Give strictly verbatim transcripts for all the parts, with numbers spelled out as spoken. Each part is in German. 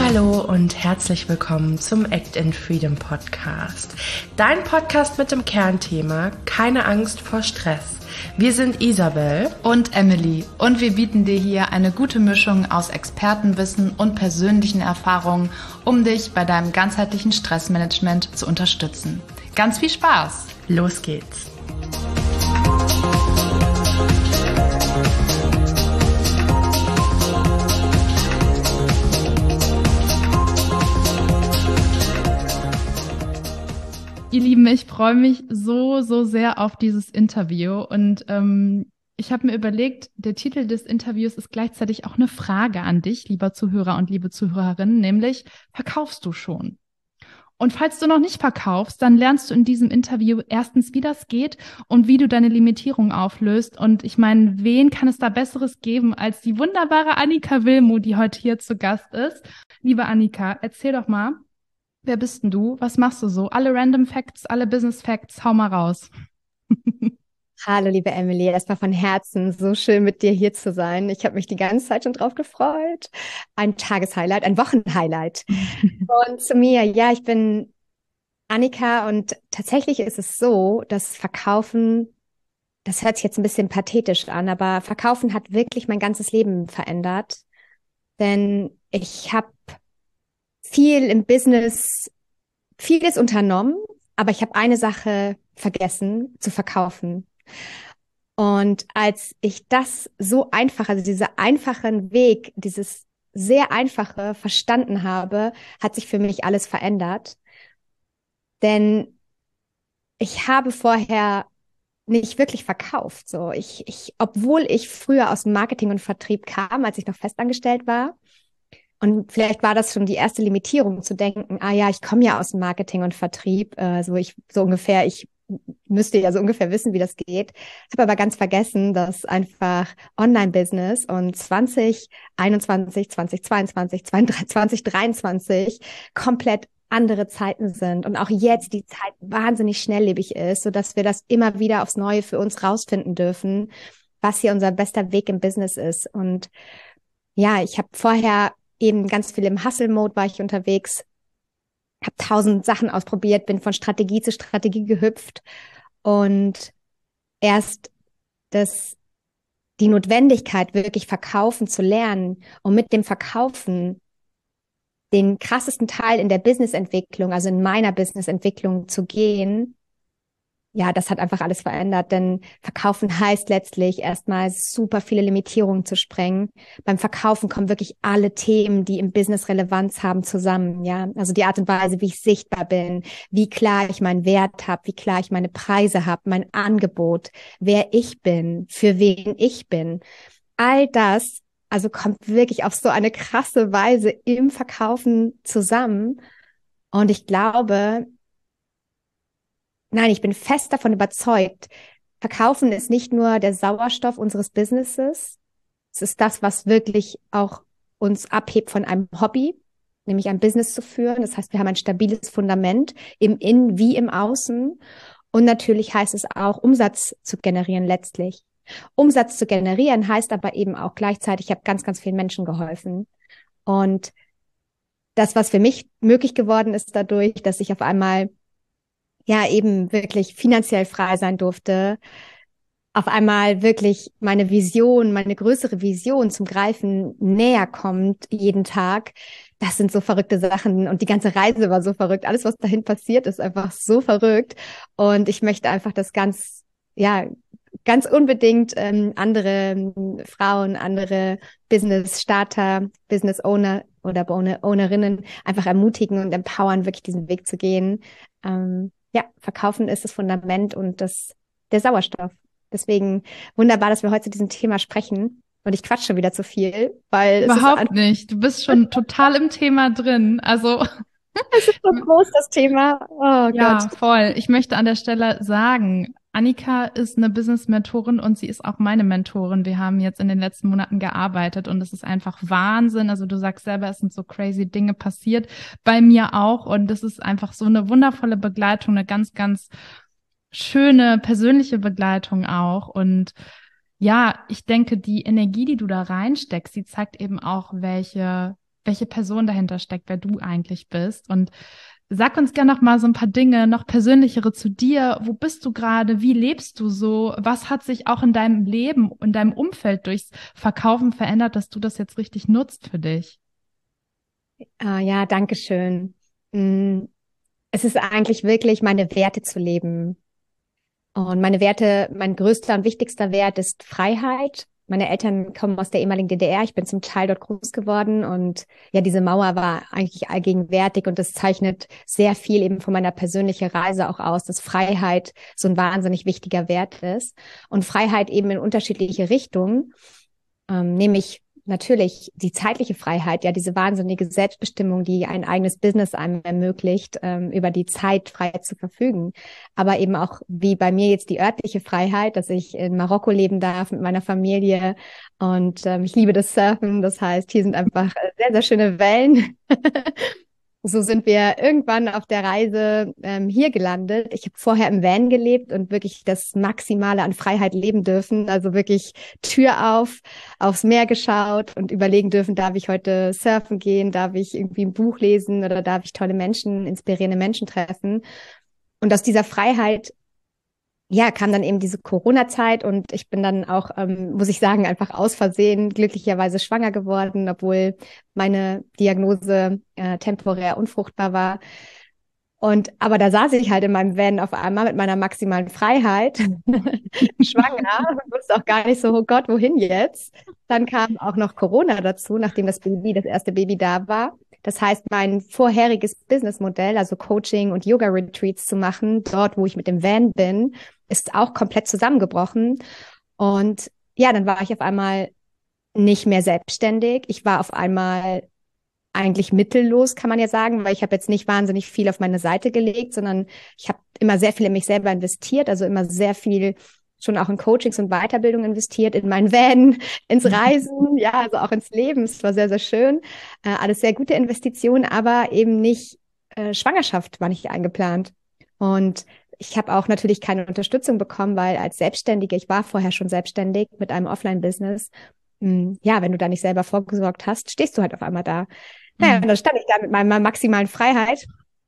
Hallo und herzlich willkommen zum Act in Freedom Podcast. Dein Podcast mit dem Kernthema Keine Angst vor Stress. Wir sind Isabel und Emily und wir bieten dir hier eine gute Mischung aus Expertenwissen und persönlichen Erfahrungen, um dich bei deinem ganzheitlichen Stressmanagement zu unterstützen. Ganz viel Spaß! Los geht's! Ihr Lieben, ich freue mich so, so sehr auf dieses Interview und ähm, ich habe mir überlegt, der Titel des Interviews ist gleichzeitig auch eine Frage an dich, lieber Zuhörer und liebe Zuhörerin, nämlich, verkaufst du schon? Und falls du noch nicht verkaufst, dann lernst du in diesem Interview erstens, wie das geht und wie du deine Limitierung auflöst. Und ich meine, wen kann es da Besseres geben als die wunderbare Annika Wilmow, die heute hier zu Gast ist? Liebe Annika, erzähl doch mal, wer bist denn du? Was machst du so? Alle Random Facts, alle Business Facts, hau mal raus. Hallo, liebe Emily, erstmal von Herzen, so schön mit dir hier zu sein. Ich habe mich die ganze Zeit schon drauf gefreut. Ein Tageshighlight, ein Wochenhighlight. Und zu mir, ja, ich bin Annika und tatsächlich ist es so, dass Verkaufen, das hört sich jetzt ein bisschen pathetisch an, aber Verkaufen hat wirklich mein ganzes Leben verändert. Denn ich habe viel im Business, vieles unternommen, aber ich habe eine Sache vergessen, zu verkaufen. Und als ich das so einfach, also diesen einfachen Weg, dieses sehr einfache verstanden habe, hat sich für mich alles verändert. Denn ich habe vorher nicht wirklich verkauft. So, ich, ich, obwohl ich früher aus dem Marketing und Vertrieb kam, als ich noch festangestellt war. Und vielleicht war das schon die erste Limitierung, zu denken, ah ja, ich komme ja aus dem Marketing und Vertrieb, äh, so ich so ungefähr, ich müsste ja so ungefähr wissen, wie das geht. Habe aber ganz vergessen, dass einfach Online-Business und zwanzig einundzwanzig, zwanzig zweiundzwanzig, zwanzig dreiundzwanzig komplett andere Zeiten sind und auch jetzt die Zeit wahnsinnig schnelllebig ist, so dass wir das immer wieder aufs Neue für uns rausfinden dürfen, was hier unser bester Weg im Business ist. Und ja, ich habe vorher eben ganz viel im Hustle-Mode war ich unterwegs, habe tausend Sachen ausprobiert, bin von Strategie zu Strategie gehüpft und erst das, die Notwendigkeit, wirklich verkaufen zu lernen und mit dem Verkaufen den krassesten Teil in der Businessentwicklung, also in meiner Businessentwicklung zu gehen, ja, das hat einfach alles verändert, denn Verkaufen heißt letztlich erstmal super viele Limitierungen zu sprengen. Beim Verkaufen kommen wirklich alle Themen, die im Business Relevanz haben, zusammen, ja. Also die Art und Weise, wie ich sichtbar bin, wie klar ich meinen Wert habe, wie klar ich meine Preise habe, mein Angebot, wer ich bin, für wen ich bin. All das, also kommt wirklich auf so eine krasse Weise im Verkaufen zusammen. Und ich glaube, Nein, ich bin fest davon überzeugt, Verkaufen ist nicht nur der Sauerstoff unseres Businesses, es ist das, was wirklich auch uns abhebt von einem Hobby, nämlich ein Business zu führen. Das heißt, wir haben ein stabiles Fundament im Innen wie im Außen. Und natürlich heißt es auch, Umsatz zu generieren letztlich. Umsatz zu generieren heißt aber eben auch gleichzeitig, ich habe ganz, ganz vielen Menschen geholfen. Und das, was für mich möglich geworden ist dadurch, dass ich auf einmal ja eben wirklich finanziell frei sein durfte, auf einmal wirklich meine Vision, meine größere Vision zum Greifen näher kommt jeden Tag. Das sind so verrückte Sachen und die ganze Reise war so verrückt. Alles, was dahin passiert, ist einfach so verrückt und ich möchte einfach das ganz, ja, ganz unbedingt ähm, andere ähm, Frauen, andere Business-Starter, Business-Owner oder Ownerinnen einfach ermutigen und empowern, wirklich diesen Weg zu gehen. Ähm, Ja, Verkaufen ist das Fundament und das der Sauerstoff. Deswegen wunderbar, dass wir heute zu diesem Thema sprechen. Und ich quatsch schon wieder zu viel, weil Überhaupt es ist nicht. Du bist schon total im Thema drin. Also es ist so groß, das Thema. Oh ja, Gott. voll. Ich möchte an der Stelle sagen, Annika ist eine Business-Mentorin und sie ist auch meine Mentorin. Wir haben jetzt in den letzten Monaten gearbeitet und es ist einfach Wahnsinn. Also du sagst selber, es sind so crazy Dinge passiert, bei mir auch. Und es ist einfach so eine wundervolle Begleitung, eine ganz, ganz schöne persönliche Begleitung auch. Und ja, ich denke, die Energie, die du da reinsteckst, sie zeigt eben auch, welche welche Person dahinter steckt, wer du eigentlich bist. Und sag uns gerne noch mal so ein paar Dinge, noch persönlichere zu dir. Wo bist du gerade? Wie lebst du so? Was hat sich auch in deinem Leben, in deinem Umfeld durchs Verkaufen verändert, dass du das jetzt richtig nutzt für dich? Ah, ja, danke schön. Mm, Es ist eigentlich wirklich meine Werte zu leben. Und meine Werte, mein größter und wichtigster Wert ist Freiheit. Meine Eltern kommen aus der ehemaligen D D R. Ich bin zum Teil dort groß geworden und ja, diese Mauer war eigentlich allgegenwärtig und das zeichnet sehr viel eben von meiner persönlichen Reise auch aus, dass Freiheit so ein wahnsinnig wichtiger Wert ist und Freiheit eben in unterschiedliche Richtungen, ähm, nämlich natürlich die zeitliche Freiheit, ja, diese wahnsinnige Selbstbestimmung, die ein eigenes Business einem ermöglicht, ähm, über die Zeit frei zu verfügen. Aber eben auch wie bei mir jetzt die örtliche Freiheit, dass ich in Marokko leben darf mit meiner Familie und ähm, ich liebe das Surfen. Das heißt, hier sind einfach sehr, sehr schöne Wellen. So sind wir irgendwann auf der Reise ähm, hier gelandet. Ich habe vorher im Van gelebt und wirklich das Maximale an Freiheit leben dürfen. Also wirklich Tür auf, aufs Meer geschaut und überlegen dürfen, darf ich heute surfen gehen, darf ich irgendwie ein Buch lesen oder darf ich tolle Menschen, inspirierende Menschen treffen. Und aus dieser Freiheit ja, kam dann eben diese Corona-Zeit und ich bin dann auch, ähm, muss ich sagen, einfach aus Versehen glücklicherweise schwanger geworden, obwohl meine Diagnose äh, temporär unfruchtbar war. Und aber da saß ich halt in meinem Van auf einmal mit meiner maximalen Freiheit, schwanger, und wusste auch gar nicht so, oh Gott, wohin jetzt? Dann kam auch noch Corona dazu, nachdem das Baby, das erste Baby da war. Das heißt, mein vorheriges Businessmodell, also Coaching und Yoga-Retreats zu machen, dort, wo ich mit dem Van bin, ist auch komplett zusammengebrochen. Und ja, dann war ich auf einmal nicht mehr selbstständig. Ich war auf einmal eigentlich mittellos, kann man ja sagen, weil ich habe jetzt nicht wahnsinnig viel auf meine Seite gelegt, sondern ich habe immer sehr viel in mich selber investiert, also immer sehr viel schon auch in Coachings und Weiterbildung investiert, in meinen Van, ins Reisen, ja, also auch ins Leben. Es war sehr, sehr schön. Äh, alles sehr gute Investitionen, aber eben nicht äh, Schwangerschaft war nicht eingeplant. Und ich habe auch natürlich keine Unterstützung bekommen, weil als Selbstständige, ich war vorher schon selbstständig mit einem Offline-Business. Mh, ja, wenn du da nicht selber vorgesorgt hast, stehst du halt auf einmal da. Naja, und dann stand ich da mit meiner maximalen Freiheit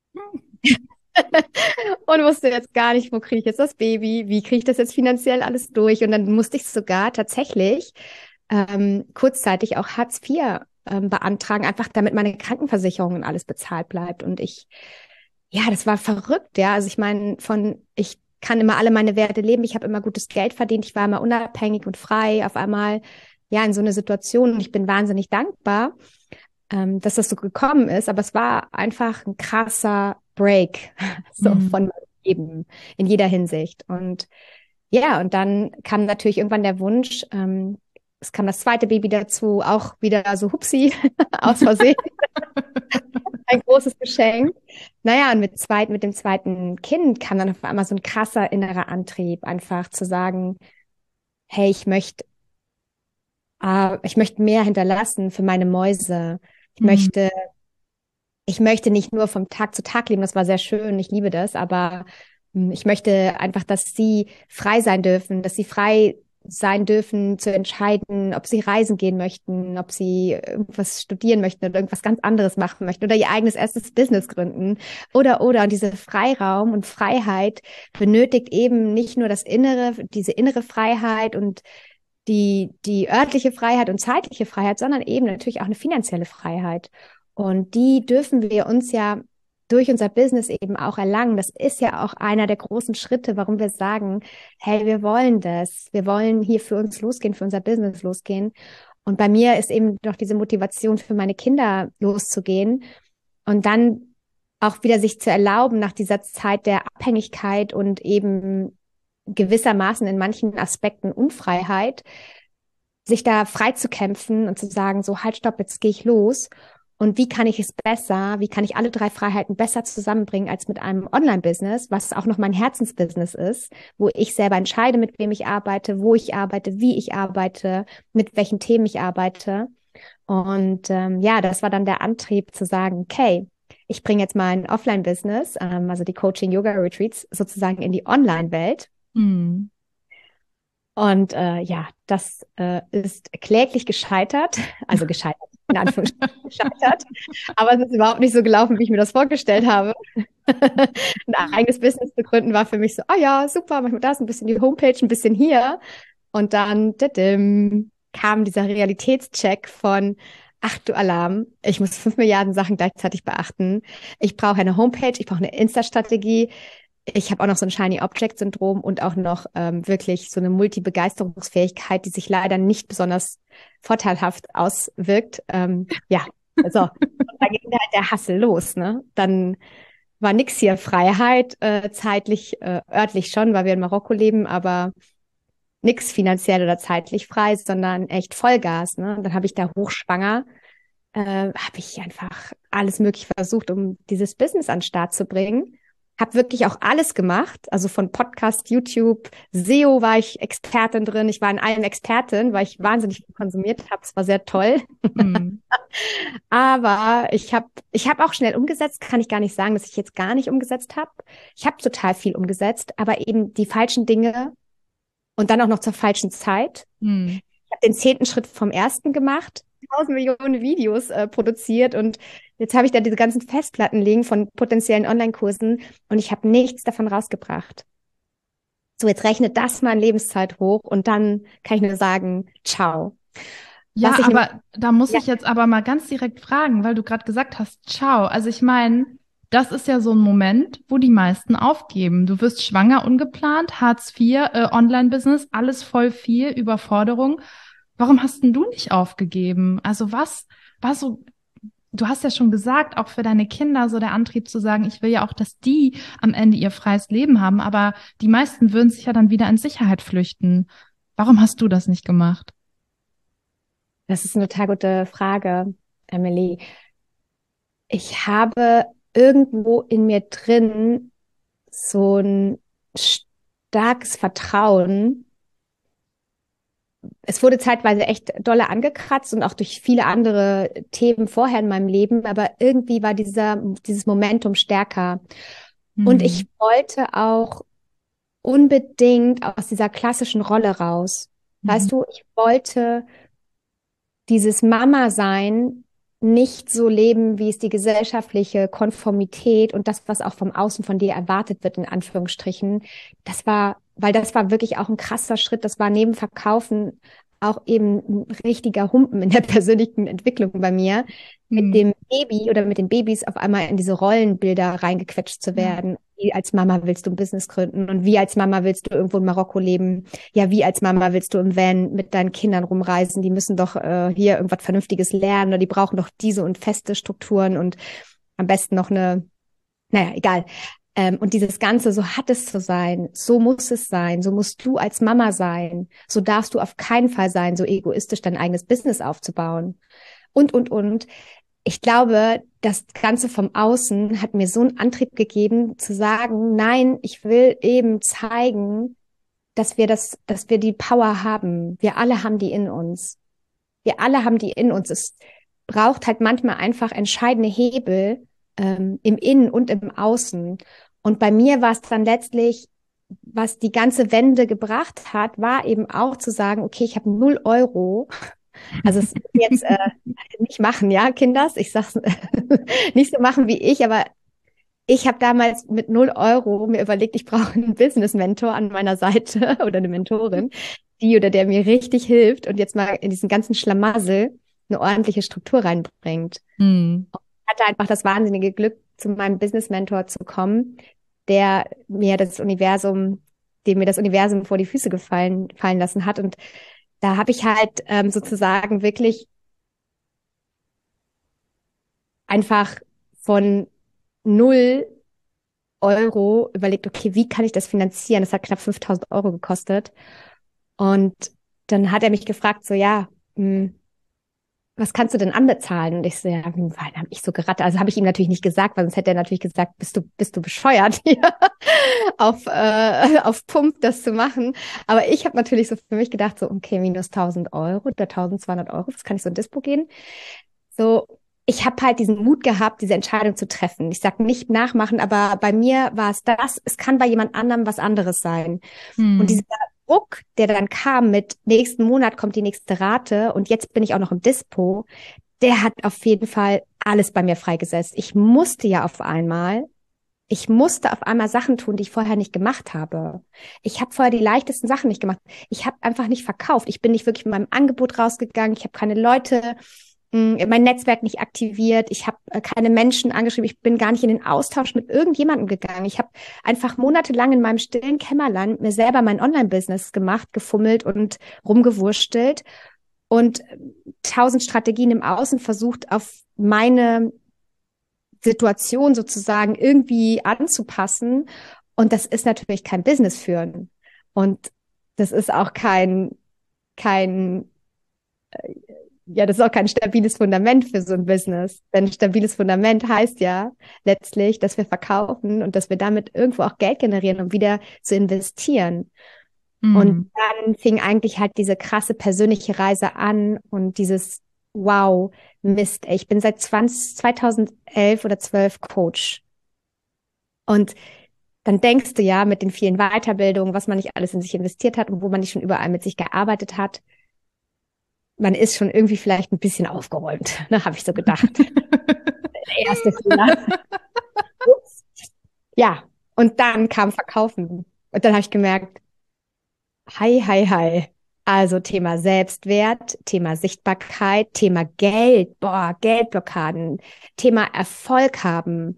und wusste jetzt gar nicht, wo kriege ich jetzt das Baby, wie kriege ich das jetzt finanziell alles durch. Und dann musste ich sogar tatsächlich ähm, kurzzeitig auch Hartz vier ähm, beantragen, einfach damit meine Krankenversicherung und alles bezahlt bleibt. Und ich, ja, das war verrückt, ja. Also ich meine, von, ich kann immer alle meine Werte leben, ich habe immer gutes Geld verdient, ich war immer unabhängig und frei, auf einmal, ja, in so eine Situation und ich bin wahnsinnig dankbar, ähm, dass das so gekommen ist, aber es war einfach ein krasser Break, so mhm. von meinem Leben in jeder Hinsicht. Und ja, und dann kam natürlich irgendwann der Wunsch, ähm, es kam das zweite Baby dazu, auch wieder so hupsi, aus Versehen. Ein großes Geschenk. Naja, und mit, zweit, mit dem zweiten Kind kam dann auf einmal so ein krasser innerer Antrieb, einfach zu sagen, hey, ich möchte, äh, ich möchte mehr hinterlassen für meine Mäuse. Ich mhm. möchte, ich möchte nicht nur vom Tag zu Tag leben, das war sehr schön, ich liebe das, aber mh, ich möchte einfach, dass sie frei sein dürfen, dass sie frei sein dürfen, zu entscheiden, ob sie reisen gehen möchten, ob sie irgendwas studieren möchten oder irgendwas ganz anderes machen möchten oder ihr eigenes erstes Business gründen oder, oder. Und diese Freiraum und Freiheit benötigt eben nicht nur das Innere, diese innere Freiheit und die, die örtliche Freiheit und zeitliche Freiheit, sondern eben natürlich auch eine finanzielle Freiheit. Und die dürfen wir uns ja durch unser Business eben auch erlangen. Das ist ja auch einer der großen Schritte, warum wir sagen, hey, wir wollen das. Wir wollen hier für uns losgehen, für unser Business losgehen. Und bei mir ist eben noch diese Motivation für meine Kinder loszugehen und dann auch wieder sich zu erlauben, nach dieser Zeit der Abhängigkeit und eben gewissermaßen in manchen Aspekten Unfreiheit, sich da frei zu kämpfen und zu sagen, so halt, stopp, jetzt gehe ich los. Und wie kann ich es besser, wie kann ich alle drei Freiheiten besser zusammenbringen als mit einem Online-Business, was auch noch mein Herzensbusiness ist, wo ich selber entscheide, mit wem ich arbeite, wo ich arbeite, wie ich arbeite, mit welchen Themen ich arbeite. Und ähm, ja, das war dann der Antrieb zu sagen, okay, ich bringe jetzt mein Offline-Business, ähm, also die Coaching-Yoga-Retreats sozusagen in die Online-Welt. Mhm. Und äh, ja, das äh, ist kläglich gescheitert, also gescheitert. in Anführungsstrichen gescheitert. Aber es ist überhaupt nicht so gelaufen, wie ich mir das vorgestellt habe. Ein eigenes Business zu gründen war für mich so, ah ja, super, mach mal das, ein bisschen die Homepage, ein bisschen hier. Und dann didim, kam dieser Realitätscheck von, ach du Alarm, ich muss fünf Milliarden Sachen gleichzeitig beachten. Ich brauche eine Homepage, ich brauche eine Insta-Strategie. Ich habe auch noch so ein Shiny-Object-Syndrom und auch noch ähm, wirklich so eine Multi-Begeisterungsfähigkeit, die sich leider nicht besonders vorteilhaft auswirkt. Ähm, ja, also da ging halt der Hassel los, ne? Dann war nix hier Freiheit, äh, zeitlich, äh, örtlich schon, weil wir in Marokko leben, aber nix finanziell oder zeitlich frei, sondern echt Vollgas, ne? Und dann habe ich da hochschwanger, äh, habe ich einfach alles Mögliche versucht, um dieses Business an den Start zu bringen. Habe wirklich auch alles gemacht, also von Podcast, YouTube, S E O war ich Expertin drin. Ich war in allem Expertin, weil ich wahnsinnig viel konsumiert habe. Es war sehr toll. Mhm. Aber ich habe ich hab auch schnell umgesetzt. Kann ich gar nicht sagen, dass ich jetzt gar nicht umgesetzt habe. Ich habe total viel umgesetzt, aber eben die falschen Dinge und dann auch noch zur falschen Zeit. Mhm. Ich habe den zehnten Schritt vom ersten gemacht, tausend Millionen Videos äh, produziert und jetzt habe ich da diese ganzen Festplatten liegen von potenziellen Online-Kursen und ich habe nichts davon rausgebracht. So, jetzt rechnet das mal in Lebenszeit hoch und dann kann ich nur sagen, ciao. Ja, aber nämlich, da muss ja. ich jetzt aber mal ganz direkt fragen, weil du gerade gesagt hast, ciao. Also ich meine, das ist ja so ein Moment, wo die meisten aufgeben. Du wirst schwanger ungeplant, Hartz vier, äh, Online-Business, alles voll viel, Überforderung. Warum hast denn du nicht aufgegeben? Also was war so, du hast ja schon gesagt, auch für deine Kinder so der Antrieb zu sagen, ich will ja auch, dass die am Ende ihr freies Leben haben, aber die meisten würden sich ja dann wieder in Sicherheit flüchten. Warum hast du das nicht gemacht? Das ist eine total gute Frage, Emily. Ich habe irgendwo in mir drin so ein starkes Vertrauen. Es wurde zeitweise echt dolle angekratzt und auch durch viele andere Themen vorher in meinem Leben, aber irgendwie war dieser, dieses Momentum stärker. Mhm. Und ich wollte auch unbedingt aus dieser klassischen Rolle raus. Mhm. Weißt du, ich wollte dieses Mama-Sein nicht so leben, wie es die gesellschaftliche Konformität und das, was auch vom Außen von dir erwartet wird, in Anführungsstrichen. Das war, weil das war wirklich auch ein krasser Schritt. Das war neben Verkaufen auch eben ein richtiger Humpen in der persönlichen Entwicklung bei mir, mhm. mit dem Baby oder mit den Babys auf einmal in diese Rollenbilder reingequetscht zu werden. Mhm. Wie als Mama willst du ein Business gründen und wie als Mama willst du irgendwo in Marokko leben? Ja, wie als Mama willst du im Van mit deinen Kindern rumreisen? Die müssen doch äh, hier irgendwas Vernünftiges lernen oder die brauchen doch diese und feste Strukturen und am besten noch eine, naja, egal. Ähm, und dieses Ganze, so hat es zu sein, so muss es sein, so musst du als Mama sein, so darfst du auf keinen Fall sein, so egoistisch dein eigenes Business aufzubauen und, und, und. Ich glaube, das Ganze vom Außen hat mir so einen Antrieb gegeben, zu sagen, nein, ich will eben zeigen, dass wir das, dass wir die Power haben. Wir alle haben die in uns. Wir alle haben die in uns. Es braucht halt manchmal einfach entscheidende Hebel ähm, im Innen und im Außen. Und bei mir war es dann letztlich, was die ganze Wende gebracht hat, war eben auch zu sagen, okay, ich habe null Euro. Also es ist jetzt äh, nicht machen, ja, Kinders, ich sag's nicht so machen wie ich, aber ich habe damals mit null Euro mir überlegt, ich brauche einen Business-Mentor an meiner Seite oder eine Mentorin, die oder der mir richtig hilft und jetzt mal in diesen ganzen Schlamassel eine ordentliche Struktur reinbringt. Mhm. Ich hatte einfach das wahnsinnige Glück, zu meinem Business-Mentor zu kommen, der mir das Universum, dem mir das Universum vor die Füße gefallen fallen lassen hat. Und da habe ich halt ähm, sozusagen wirklich einfach von null Euro überlegt, okay, wie kann ich das finanzieren? Das hat knapp fünftausend Euro gekostet. Und dann hat er mich gefragt, so, ja, mh, was kannst du denn anbezahlen? Und ich so, ja, dann habe ich so gerattert. Also habe ich ihm natürlich nicht gesagt, weil sonst hätte er natürlich gesagt, bist du, bist du bescheuert, hier auf, äh, auf Pump das zu machen. Aber ich habe natürlich so für mich gedacht, so, okay, minus tausend Euro oder tausendzweihundert Euro, was kann ich so in Dispo gehen? So, ich habe halt diesen Mut gehabt, diese Entscheidung zu treffen. Ich sag nicht nachmachen, aber bei mir war es das, es kann bei jemand anderem was anderes sein. Hm. Und dieser Druck, der dann kam mit nächsten Monat kommt die nächste Rate und jetzt bin ich auch noch im Dispo, der hat auf jeden Fall alles bei mir freigesetzt. Ich musste ja auf einmal, ich musste auf einmal Sachen tun, die ich vorher nicht gemacht habe. Ich habe vorher die leichtesten Sachen nicht gemacht. Ich habe einfach nicht verkauft. Ich bin nicht wirklich mit meinem Angebot rausgegangen. Ich habe keine Leute, mh, mein Netzwerk nicht aktiviert. Ich habe äh, keine Menschen angeschrieben. Ich bin gar nicht in den Austausch mit irgendjemandem gegangen. Ich habe einfach monatelang in meinem stillen Kämmerlein mir selber mein Online-Business gemacht, gefummelt und rumgewurstelt und tausend Strategien im Außen versucht, auf meine Situation sozusagen irgendwie anzupassen. Und das ist natürlich kein Business führen. Und das ist auch kein, kein, äh, ja, das ist auch kein stabiles Fundament für so ein Business. Denn ein stabiles Fundament heißt ja letztlich, dass wir verkaufen und dass wir damit irgendwo auch Geld generieren, um wieder zu investieren. Mhm. Und dann fing eigentlich halt diese krasse persönliche Reise an und dieses wow, Mist, ey, ich bin seit zwanzig, zweitausendelf oder zwölf Coach. Und dann denkst du ja mit den vielen Weiterbildungen, was man nicht alles in sich investiert hat und wo man nicht schon überall mit sich gearbeitet hat, man ist schon irgendwie vielleicht ein bisschen aufgeräumt, ne, habe ich so gedacht. Der erste Fehler. Ja, und dann kam Verkaufen. Und dann habe ich gemerkt, hi, hi, hi. Also Thema Selbstwert, Thema Sichtbarkeit, Thema Geld, boah, Geldblockaden, Thema Erfolg haben,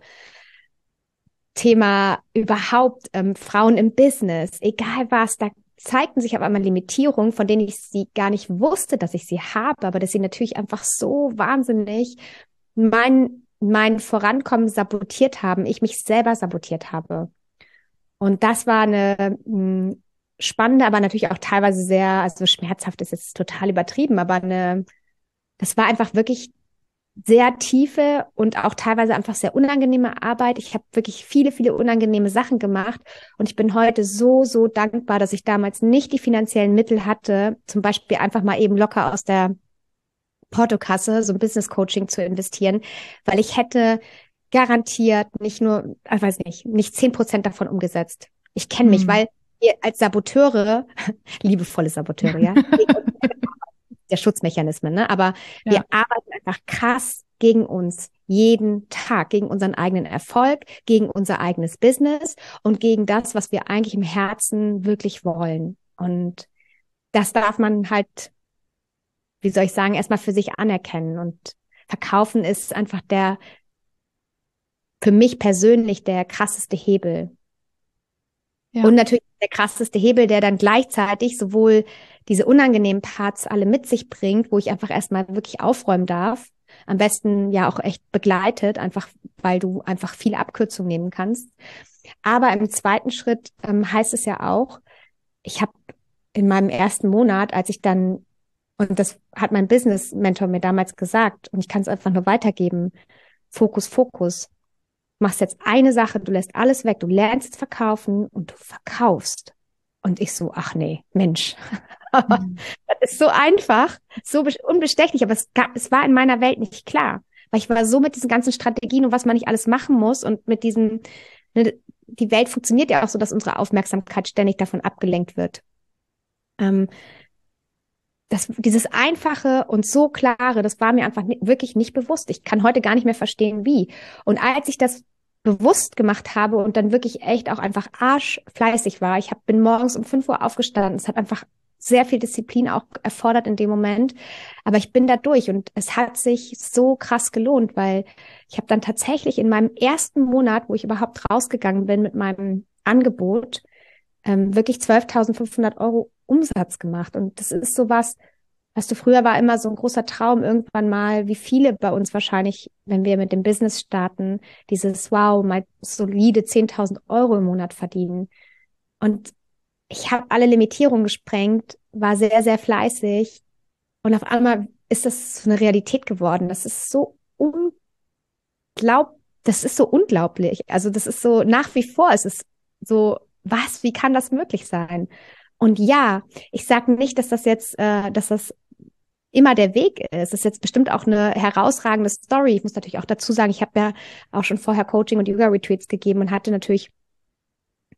Thema überhaupt ähm, Frauen im Business, egal was, da zeigten sich auf einmal Limitierungen, von denen ich sie gar nicht wusste, dass ich sie habe, aber dass sie natürlich einfach so wahnsinnig mein, mein Vorankommen sabotiert haben, ich mich selber sabotiert habe. Und das war eine mh, spannende, aber natürlich auch teilweise sehr, also schmerzhaft ist jetzt total übertrieben, aber eine, das war einfach wirklich sehr tiefe und auch teilweise einfach sehr unangenehme Arbeit. Ich habe wirklich viele, viele unangenehme Sachen gemacht und ich bin heute so, so dankbar, dass ich damals nicht die finanziellen Mittel hatte, zum Beispiel einfach mal eben locker aus der Portokasse so ein Business Coaching zu investieren, weil ich hätte garantiert nicht nur, ich weiß nicht, nicht zehn Prozent davon umgesetzt. Ich kenne mich, mhm. weil wir als Saboteure, liebevolle Saboteure, ja, der Schutzmechanismen, ne? Aber ja. wir arbeiten einfach krass gegen uns jeden Tag, gegen unseren eigenen Erfolg, gegen unser eigenes Business und gegen das, was wir eigentlich im Herzen wirklich wollen. Und das darf man halt, wie soll ich sagen, erstmal für sich anerkennen. Und verkaufen ist einfach der, für mich persönlich der krasseste Hebel. Ja. Und natürlich der krasseste Hebel, der dann gleichzeitig sowohl diese unangenehmen Parts alle mit sich bringt, wo ich einfach erstmal wirklich aufräumen darf. Am besten ja auch echt begleitet, einfach weil du einfach viele Abkürzungen nehmen kannst. Aber im zweiten Schritt ähm, heißt es ja auch, ich habe in meinem ersten Monat, als ich dann, und das hat mein Business-Mentor mir damals gesagt, und ich kann es einfach nur weitergeben, Fokus, Fokus. Du machst jetzt eine Sache, du lässt alles weg, du lernst jetzt verkaufen und du verkaufst. Und ich so, ach nee, Mensch, mhm. das ist so einfach, so unbestechlich, aber es, gab, es war in meiner Welt nicht klar, weil ich war so mit diesen ganzen Strategien und was man nicht alles machen muss und mit diesen, ne, die Welt funktioniert ja auch so, dass unsere Aufmerksamkeit ständig davon abgelenkt wird. Ähm, das, dieses Einfache und so Klare, das war mir einfach ni- wirklich nicht bewusst. Ich kann heute gar nicht mehr verstehen, wie. Und als ich das bewusst gemacht habe und dann wirklich echt auch einfach arschfleißig war. Ich hab, bin morgens um fünf Uhr aufgestanden. Es hat einfach sehr viel Disziplin auch erfordert in dem Moment. Aber ich bin da durch und es hat sich so krass gelohnt, weil ich habe dann tatsächlich in meinem ersten Monat, wo ich überhaupt rausgegangen bin mit meinem Angebot, ähm, wirklich zwölftausendfünfhundert Euro Umsatz gemacht. Und das ist sowas, weißt du, früher war immer so ein großer Traum irgendwann mal, wie viele bei uns wahrscheinlich, wenn wir mit dem Business starten, dieses wow, mal solide zehntausend Euro im Monat verdienen. Und ich habe alle Limitierungen gesprengt, war sehr, sehr fleißig und auf einmal ist das so eine Realität geworden. Das ist so unglaublich, das ist so unglaublich. Also das ist so nach wie vor, es ist so, was, wie kann das möglich sein? Und ja, ich sage nicht, dass das jetzt, äh, dass das immer der Weg ist. Es ist jetzt bestimmt auch eine herausragende Story. Ich muss natürlich auch dazu sagen, ich habe ja auch schon vorher Coaching und Yoga-Retreats gegeben und hatte natürlich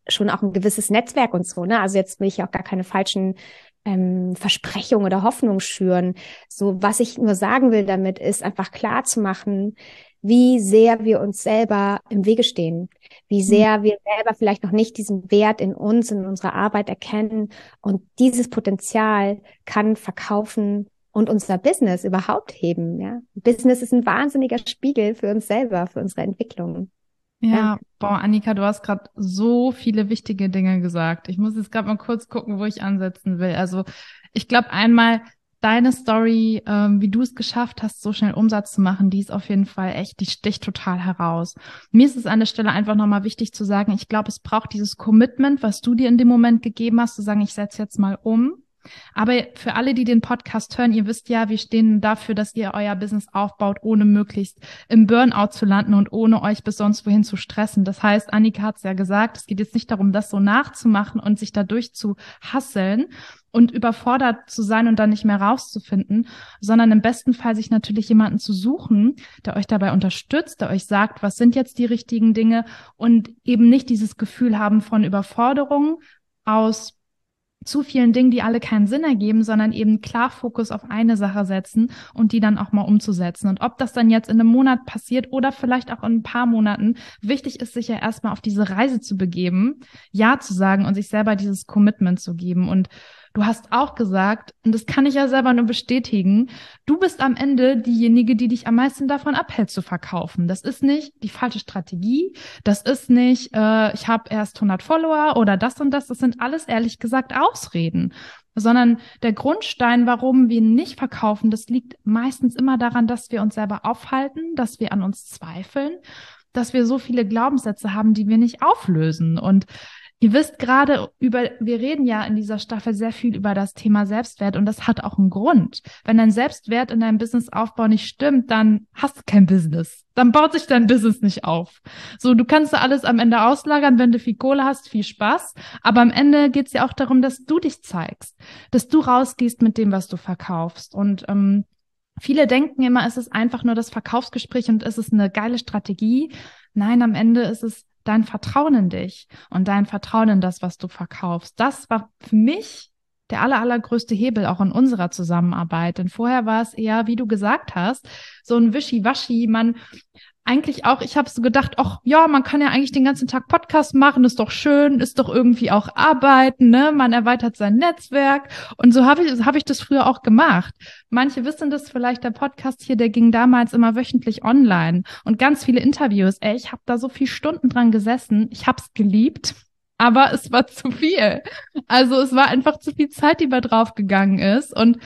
schon auch ein gewisses Netzwerk und so, ne? Also jetzt will ich auch gar keine falschen ähm, Versprechungen oder Hoffnungen schüren. So, was ich nur sagen will damit, ist einfach klar zu machen, wie sehr wir uns selber im Wege stehen, wie sehr wir selber vielleicht noch nicht diesen Wert in uns, in unserer Arbeit erkennen. Und dieses Potenzial kann Verkaufen und unser Business überhaupt heben. Ja? Business ist ein wahnsinniger Spiegel für uns selber, für unsere Entwicklung. Ja, Ja. boah, Annika, du hast gerade so viele wichtige Dinge gesagt. Ich muss jetzt gerade mal kurz gucken, wo ich ansetzen will. Also ich glaube einmal, deine Story, ähm, wie du es geschafft hast, so schnell Umsatz zu machen, die ist auf jeden Fall echt, die sticht total heraus. Mir ist es an der Stelle einfach nochmal wichtig zu sagen, ich glaube, es braucht dieses Commitment, was du dir in dem Moment gegeben hast, zu sagen, ich setze jetzt mal um. Aber für alle, die den Podcast hören, ihr wisst ja, wir stehen dafür, dass ihr euer Business aufbaut, ohne möglichst im Burnout zu landen und ohne euch bis sonst wohin zu stressen. Das heißt, Annika hat es ja gesagt, es geht jetzt nicht darum, das so nachzumachen und sich dadurch zu hasseln und überfordert zu sein und dann nicht mehr rauszufinden, sondern im besten Fall sich natürlich jemanden zu suchen, der euch dabei unterstützt, der euch sagt, was sind jetzt die richtigen Dinge und eben nicht dieses Gefühl haben von Überforderung aus zu vielen Dingen, die alle keinen Sinn ergeben, sondern eben klar Fokus auf eine Sache setzen und die dann auch mal umzusetzen. Und ob das dann jetzt in einem Monat passiert oder vielleicht auch in ein paar Monaten, wichtig ist, sich ja erstmal auf diese Reise zu begeben, Ja zu sagen und sich selber dieses Commitment zu geben. Und du hast auch gesagt, und das kann ich ja selber nur bestätigen, du bist am Ende diejenige, die dich am meisten davon abhält zu verkaufen. Das ist nicht die falsche Strategie, das ist nicht, äh, ich habe erst hundert Follower oder das und das, das sind alles ehrlich gesagt Ausreden, sondern der Grundstein, warum wir nicht verkaufen, das liegt meistens immer daran, dass wir uns selber aufhalten, dass wir an uns zweifeln, dass wir so viele Glaubenssätze haben, die wir nicht auflösen. Und ihr wisst gerade über, wir reden ja in dieser Staffel sehr viel über das Thema Selbstwert und das hat auch einen Grund. Wenn dein Selbstwert in deinem Businessaufbau nicht stimmt, dann hast du kein Business. Dann baut sich dein Business nicht auf. So, du kannst da alles am Ende auslagern, wenn du viel Kohle hast, viel Spaß. Aber am Ende geht's ja auch darum, dass du dich zeigst, dass du rausgehst mit dem, was du verkaufst. Und ähm, viele denken immer, es ist einfach nur das Verkaufsgespräch und es ist eine geile Strategie. Nein, am Ende ist es dein Vertrauen in dich und dein Vertrauen in das, was du verkaufst. Das war für mich der aller, allergrößte Hebel auch in unserer Zusammenarbeit. Denn vorher war es eher, wie du gesagt hast, so ein Wischiwaschi. Man eigentlich auch, ich habe so gedacht, ach ja, man kann ja eigentlich den ganzen Tag Podcast machen, ist doch schön, ist doch irgendwie auch arbeiten, ne? Man erweitert sein Netzwerk und so habe ich, hab ich das früher auch gemacht. Manche wissen das vielleicht, der Podcast hier, der ging damals immer wöchentlich online und ganz viele Interviews. Ey, ich habe da so viele Stunden dran gesessen, ich habe es geliebt, aber es war zu viel. Also es war einfach zu viel Zeit, die da drauf gegangen ist und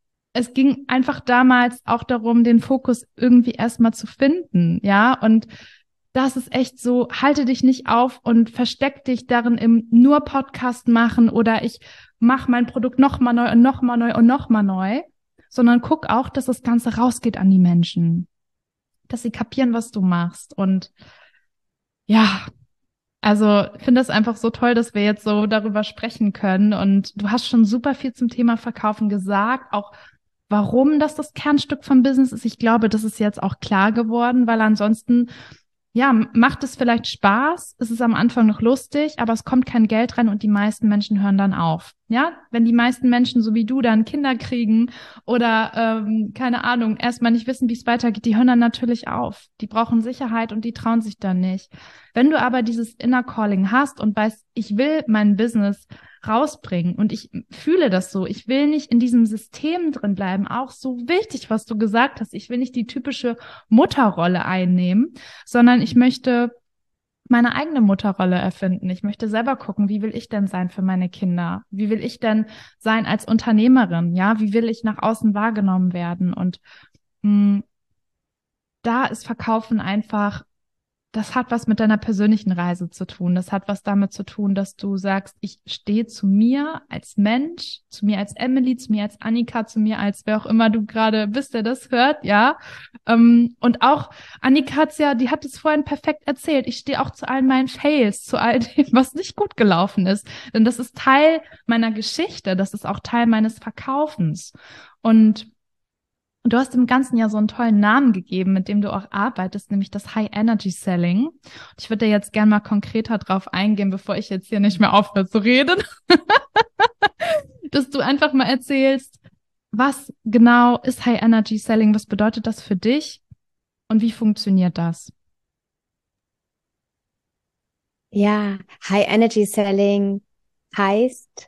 es ging einfach damals auch darum, den Fokus irgendwie erstmal zu finden, ja, und das ist echt so, halte dich nicht auf und versteck dich darin im nur Podcast machen oder ich mache mein Produkt nochmal neu und nochmal neu und nochmal neu, sondern guck auch, dass das Ganze rausgeht an die Menschen, dass sie kapieren, was du machst und ja, also ich finde das einfach so toll, dass wir jetzt so darüber sprechen können und du hast schon super viel zum Thema Verkaufen gesagt, auch warum das das Kernstück vom Business ist. Ich glaube, das ist jetzt auch klar geworden, weil ansonsten, ja, macht es vielleicht Spaß, es ist am Anfang noch lustig, aber es kommt kein Geld rein und die meisten Menschen hören dann auf. Ja, wenn die meisten Menschen, so wie du, dann Kinder kriegen oder, ähm, keine Ahnung, erstmal nicht wissen, wie es weitergeht, die hören dann natürlich auf. Die brauchen Sicherheit und die trauen sich dann nicht. Wenn du aber dieses Inner Calling hast und weißt, ich will mein Business rausbringen und ich fühle das so, ich will nicht in diesem System drin bleiben, auch so wichtig, was du gesagt hast, ich will nicht die typische Mutterrolle einnehmen, sondern ich möchte meine eigene Mutterrolle erfinden. Ich möchte selber gucken, wie will ich denn sein für meine Kinder? Wie will ich denn sein als Unternehmerin? Ja, wie will ich nach außen wahrgenommen werden? Und mh, da ist Verkaufen einfach, das hat was mit deiner persönlichen Reise zu tun. Das hat was damit zu tun, dass du sagst, ich stehe zu mir als Mensch, zu mir als Emily, zu mir als Annika, zu mir als wer auch immer du gerade bist, der das hört, ja. Und auch Annika hat's ja, die hat es vorhin perfekt erzählt. Ich stehe auch zu all meinen Fails, zu all dem, was nicht gut gelaufen ist. Denn das ist Teil meiner Geschichte. Das ist auch Teil meines Verkaufens. Und Und du hast dem Ganzen ja so einen tollen Namen gegeben, mit dem du auch arbeitest, nämlich das High Energy Selling. Und ich würde da jetzt gerne mal konkreter drauf eingehen, bevor ich jetzt hier nicht mehr aufhöre zu reden. Dass du einfach mal erzählst, was genau ist High Energy Selling? Was bedeutet das für dich? Und wie funktioniert das? Ja, High Energy Selling heißt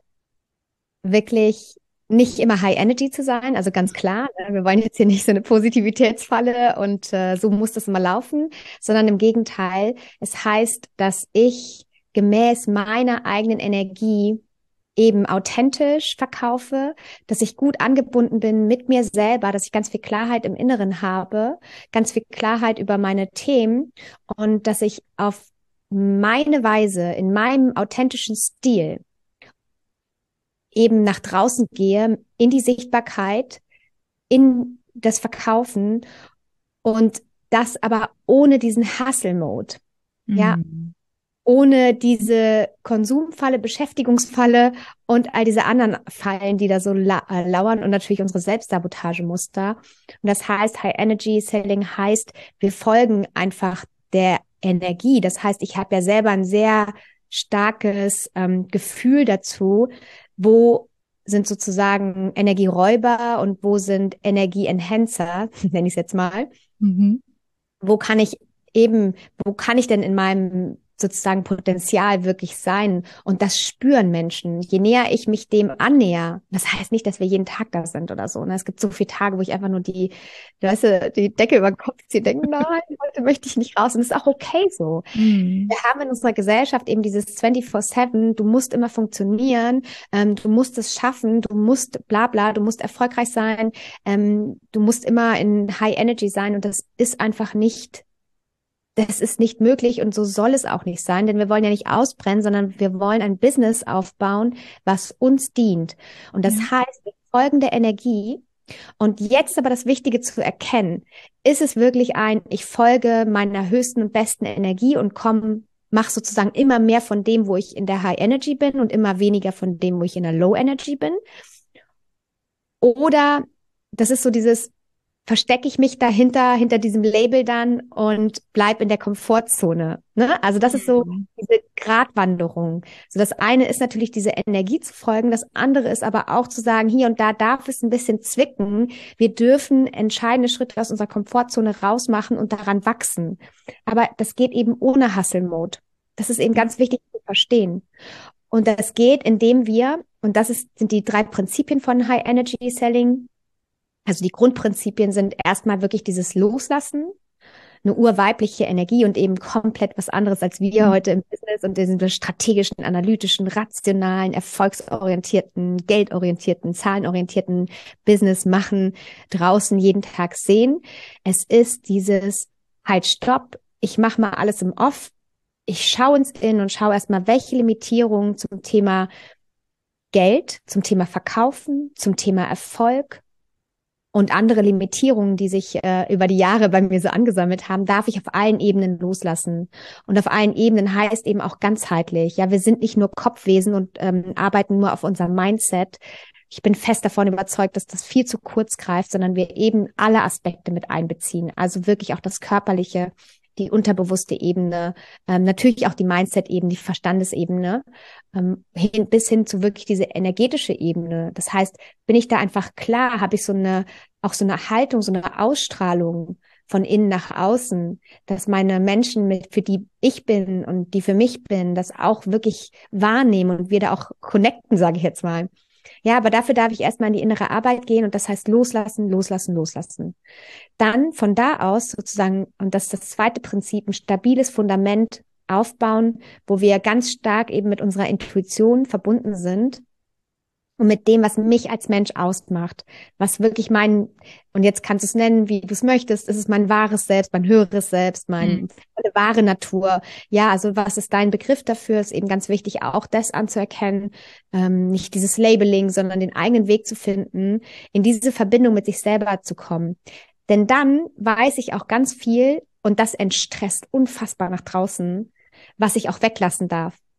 wirklich nicht immer High Energy zu sein, also ganz klar, ne? Wir wollen jetzt hier nicht so eine Positivitätsfalle und äh, so muss das immer laufen, sondern im Gegenteil, es heißt, dass ich gemäß meiner eigenen Energie eben authentisch verkaufe, dass ich gut angebunden bin mit mir selber, dass ich ganz viel Klarheit im Inneren habe, ganz viel Klarheit über meine Themen und dass ich auf meine Weise, in meinem authentischen Stil eben nach draußen gehe, in die Sichtbarkeit, in das Verkaufen und das aber ohne diesen Hustle-Mode. Mhm. Ja, ohne diese Konsumfalle, Beschäftigungsfalle und all diese anderen Fallen, die da so la- äh, lauern und natürlich unsere Selbstsabotagemuster. Und das heißt, High Energy Selling heißt, wir folgen einfach der Energie. Das heißt, ich habe ja selber ein sehr starkes ähm, Gefühl dazu, wo sind sozusagen Energieräuber und wo sind Energie-Enhancer, nenne ich es jetzt mal. Mhm. Wo kann ich eben, wo kann ich denn in meinem sozusagen Potenzial wirklich sein? Und das spüren Menschen. Je näher ich mich dem annäher, das heißt nicht, dass wir jeden Tag da sind oder so. Ne? Es gibt so viele Tage, wo ich einfach nur die, weißt du, die Decke über den Kopf ziehe, denke, nein, heute möchte ich nicht raus. Und das ist auch okay so. Mhm. Wir haben in unserer Gesellschaft eben dieses vierundzwanzig sieben, du musst immer funktionieren, ähm, du musst es schaffen, du musst bla bla, du musst erfolgreich sein, ähm, du musst immer in High Energy sein und das ist einfach nicht Das ist nicht möglich und so soll es auch nicht sein, denn wir wollen ja nicht ausbrennen, sondern wir wollen ein Business aufbauen, was uns dient. Und das mhm. heißt, wir folgen der Energie. Und jetzt aber das Wichtige zu erkennen, ist es wirklich ein, ich folge meiner höchsten und besten Energie und komme, mache sozusagen immer mehr von dem, wo ich in der High Energy bin und immer weniger von dem, wo ich in der Low Energy bin. Oder das ist so dieses, verstecke ich mich dahinter, hinter diesem Label dann und bleib in der Komfortzone. Ne? Also das ist so diese Gratwanderung. So das eine ist natürlich diese Energie zu folgen, das andere ist aber auch zu sagen, hier und da darf es ein bisschen zwicken. Wir dürfen entscheidende Schritte aus unserer Komfortzone rausmachen und daran wachsen. Aber das geht eben ohne Hustle-Mode. Das ist eben ganz wichtig zu verstehen. Und das geht, indem wir, und das ist, sind die drei Prinzipien von High Energy Selling. Also die Grundprinzipien sind erstmal wirklich dieses Loslassen, eine urweibliche Energie und eben komplett was anderes, als wir heute im Business und in diesem strategischen, analytischen, rationalen, erfolgsorientierten, geldorientierten, zahlenorientierten Business machen, draußen jeden Tag sehen. Es ist dieses, halt, stopp, ich mache mal alles im Off, ich schaue ins In und schaue erstmal, welche Limitierungen zum Thema Geld, zum Thema Verkaufen, zum Thema Erfolg und andere Limitierungen, die sich äh, über die Jahre bei mir so angesammelt haben, darf ich auf allen Ebenen loslassen. Und auf allen Ebenen heißt eben auch ganzheitlich. Ja, wir sind nicht nur Kopfwesen und ähm, arbeiten nur auf unserem Mindset. Ich bin fest davon überzeugt, dass das viel zu kurz greift, sondern wir eben alle Aspekte mit einbeziehen. Also wirklich auch das Körperliche, die unterbewusste Ebene, ähm, natürlich auch die Mindset-Ebene, die Verstandesebene, ähm, hin, bis hin zu wirklich diese energetische Ebene. Das heißt, bin ich da einfach klar, habe ich so eine, auch so eine Haltung, so eine Ausstrahlung von innen nach außen, dass meine Menschen, mit für die ich bin und die für mich bin, das auch wirklich wahrnehmen und wir da auch connecten, sage ich jetzt mal. Ja, aber dafür darf ich erstmal in die innere Arbeit gehen und das heißt loslassen, loslassen, loslassen. Dann von da aus sozusagen, und das ist das zweite Prinzip, ein stabiles Fundament aufbauen, wo wir ganz stark eben mit unserer Intuition verbunden sind und mit dem, was mich als Mensch ausmacht, was wirklich mein, und jetzt kannst du es nennen, wie du es möchtest, ist es mein wahres Selbst, mein höheres Selbst, meine hm. wahre Natur. Ja, also was ist dein Begriff dafür? Ist eben ganz wichtig, auch das anzuerkennen, ähm, nicht dieses Labeling, sondern den eigenen Weg zu finden, in diese Verbindung mit sich selber zu kommen. Denn dann weiß ich auch ganz viel und das entstresst unfassbar nach draußen, was ich auch weglassen darf.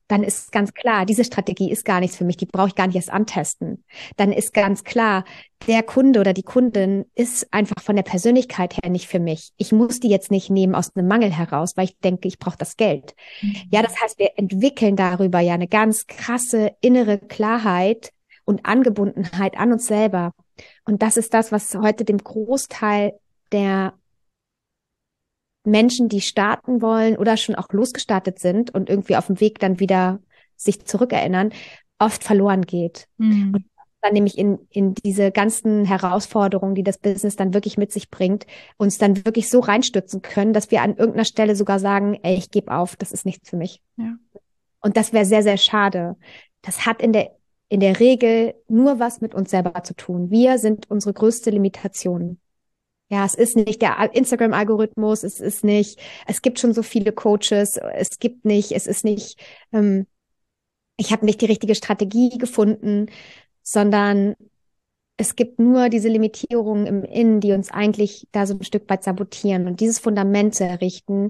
dann ist ganz klar, diese Strategie ist gar nichts für mich, die brauche ich gar nicht erst antesten. Dann ist ganz klar, der Kunde oder die Kundin ist einfach von der Persönlichkeit her nicht für mich. Ich muss die jetzt nicht nehmen aus einem Mangel heraus, weil ich denke, ich brauche das Geld. Mhm. Ja, das heißt, wir entwickeln darüber ja eine ganz krasse innere Klarheit und Angebundenheit an uns selber. Und das ist das, was heute dem Großteil der Menschen, die starten wollen oder schon auch losgestartet sind und irgendwie auf dem Weg dann wieder sich zurückerinnern, oft verloren geht. Mhm. Und dann nämlich in, in diese ganzen Herausforderungen, die das Business dann wirklich mit sich bringt, uns dann wirklich so reinstürzen können, dass wir an irgendeiner Stelle sogar sagen, ey, ich gebe auf, das ist nichts für mich. Ja. Und das wäre sehr, sehr schade. Das hat in der, in der Regel nur was mit uns selber zu tun. Wir sind unsere größte Limitation. Ja, es ist nicht der Instagram-Algorithmus, es ist nicht, es gibt schon so viele Coaches, es gibt nicht, es ist nicht, ähm, ich habe nicht die richtige Strategie gefunden, sondern es gibt nur diese Limitierungen im Innen, die uns eigentlich da so ein Stück weit sabotieren und dieses Fundament zu errichten,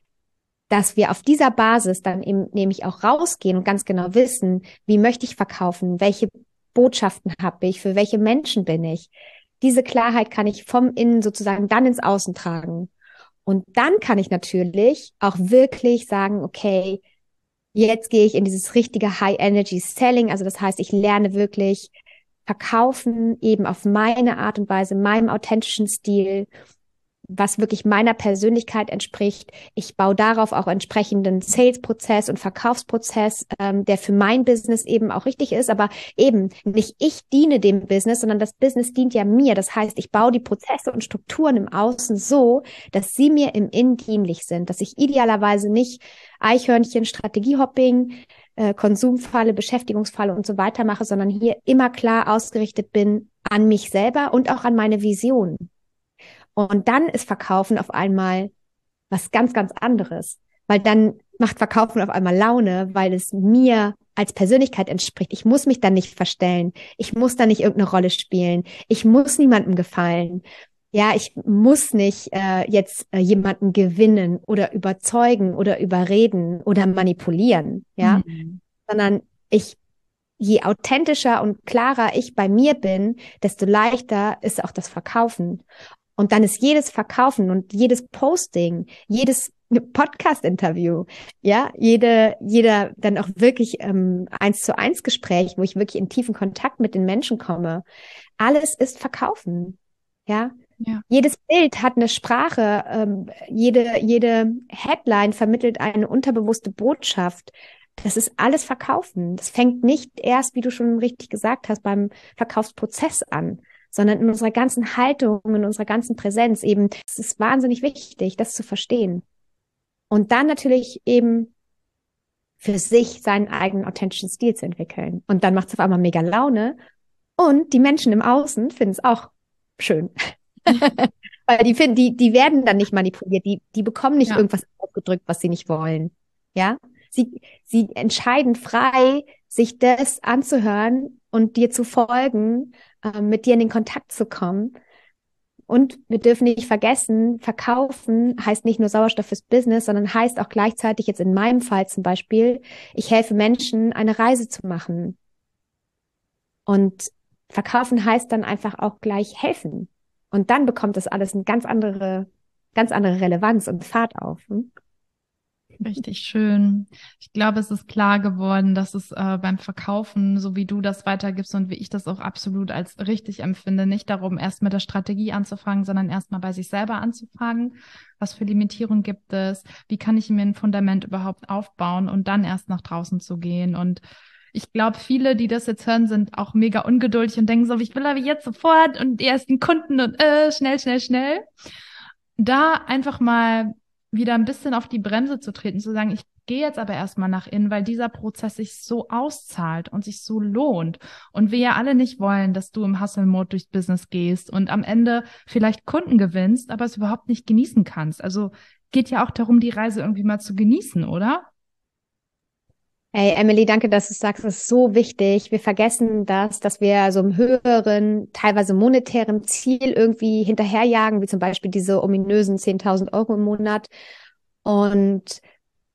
dass wir auf dieser Basis dann eben nämlich auch rausgehen und ganz genau wissen, wie möchte ich verkaufen, welche Botschaften habe ich, für welche Menschen bin ich. Diese Klarheit kann ich vom Innen sozusagen dann ins Außen tragen. Und dann kann ich natürlich auch wirklich sagen, okay, jetzt gehe ich in dieses richtige High-Energy-Selling. Also das heißt, ich lerne wirklich verkaufen eben auf meine Art und Weise, meinem authentischen Stil, was wirklich meiner Persönlichkeit entspricht. Ich baue darauf auch entsprechenden Sales-Prozess und Verkaufsprozess, ähm, der für mein Business eben auch richtig ist. Aber eben nicht ich diene dem Business, sondern das Business dient ja mir. Das heißt, ich baue die Prozesse und Strukturen im Außen so, dass sie mir im Innen dienlich sind, dass ich idealerweise nicht Eichhörnchen, Strategiehopping, äh, Konsumfalle, Beschäftigungsfalle und so weiter mache, sondern hier immer klar ausgerichtet bin an mich selber und auch an meine Vision. Und dann ist Verkaufen auf einmal was ganz, ganz anderes, weil dann macht Verkaufen auf einmal Laune, weil es mir als Persönlichkeit entspricht. Ich muss mich dann nicht verstellen. Ich muss dann nicht irgendeine Rolle spielen. Ich muss niemandem gefallen. Ja, ich muss nicht äh, jetzt äh, jemanden gewinnen oder überzeugen oder überreden oder manipulieren, ja, mhm. sondern ich, je authentischer und klarer ich bei mir bin, desto leichter ist auch das Verkaufen. Und dann ist jedes Verkaufen und jedes Posting, jedes Podcast-Interview, ja, jede, jeder dann auch wirklich ähm, eins zu eins Gespräch, wo ich wirklich in tiefen Kontakt mit den Menschen komme. Alles ist Verkaufen, ja. Ja. Jedes Bild hat eine Sprache, ähm, jede, jede Headline vermittelt eine unterbewusste Botschaft. Das ist alles Verkaufen. Das fängt nicht erst, wie du schon richtig gesagt hast, beim Verkaufsprozess an, sondern in unserer ganzen Haltung, in unserer ganzen Präsenz eben. Es ist wahnsinnig wichtig, das zu verstehen. Und dann natürlich eben für sich seinen eigenen authentischen Stil zu entwickeln. Und dann macht es auf einmal mega Laune. Und die Menschen im Außen finden es auch schön. Weil die finden, die, die werden dann nicht manipuliert. Die, die bekommen nicht ja. irgendwas aufgedrückt, was sie nicht wollen. Ja? Sie, sie entscheiden frei, sich das anzuhören und dir zu folgen, äh, mit dir in den Kontakt zu kommen. Und wir dürfen nicht vergessen, verkaufen heißt nicht nur Sauerstoff fürs Business, sondern heißt auch gleichzeitig jetzt in meinem Fall zum Beispiel, ich helfe Menschen, eine Reise zu machen. Und verkaufen heißt dann einfach auch gleich helfen. Und dann bekommt das alles eine ganz andere, ganz andere Relevanz und Fahrt auf. Hm? Richtig schön. Ich glaube, es ist klar geworden, dass es äh, beim Verkaufen, so wie du das weitergibst und wie ich das auch absolut als richtig empfinde, nicht darum, erst mit der Strategie anzufangen, sondern erst mal bei sich selber anzufangen. Was für Limitierungen gibt es? Wie kann ich mir ein Fundament überhaupt aufbauen und dann erst nach draußen zu gehen? Und ich glaube, viele, die das jetzt hören, sind auch mega ungeduldig und denken so, ich will aber jetzt sofort und die ersten Kunden und äh, schnell, schnell, schnell. Da einfach mal wieder ein bisschen auf die Bremse zu treten, zu sagen, ich gehe jetzt aber erstmal nach innen, weil dieser Prozess sich so auszahlt und sich so lohnt. Und wir ja alle nicht wollen, dass du im Hustle-Mode durchs Business gehst und am Ende vielleicht Kunden gewinnst, aber es überhaupt nicht genießen kannst. Also geht ja auch darum, die Reise irgendwie mal zu genießen, oder? Hey, Emily, danke, dass du sagst, das ist so wichtig. Wir vergessen das, dass wir so einem höheren, teilweise monetären Ziel irgendwie hinterherjagen, wie zum Beispiel diese ominösen zehntausend Euro im Monat. Und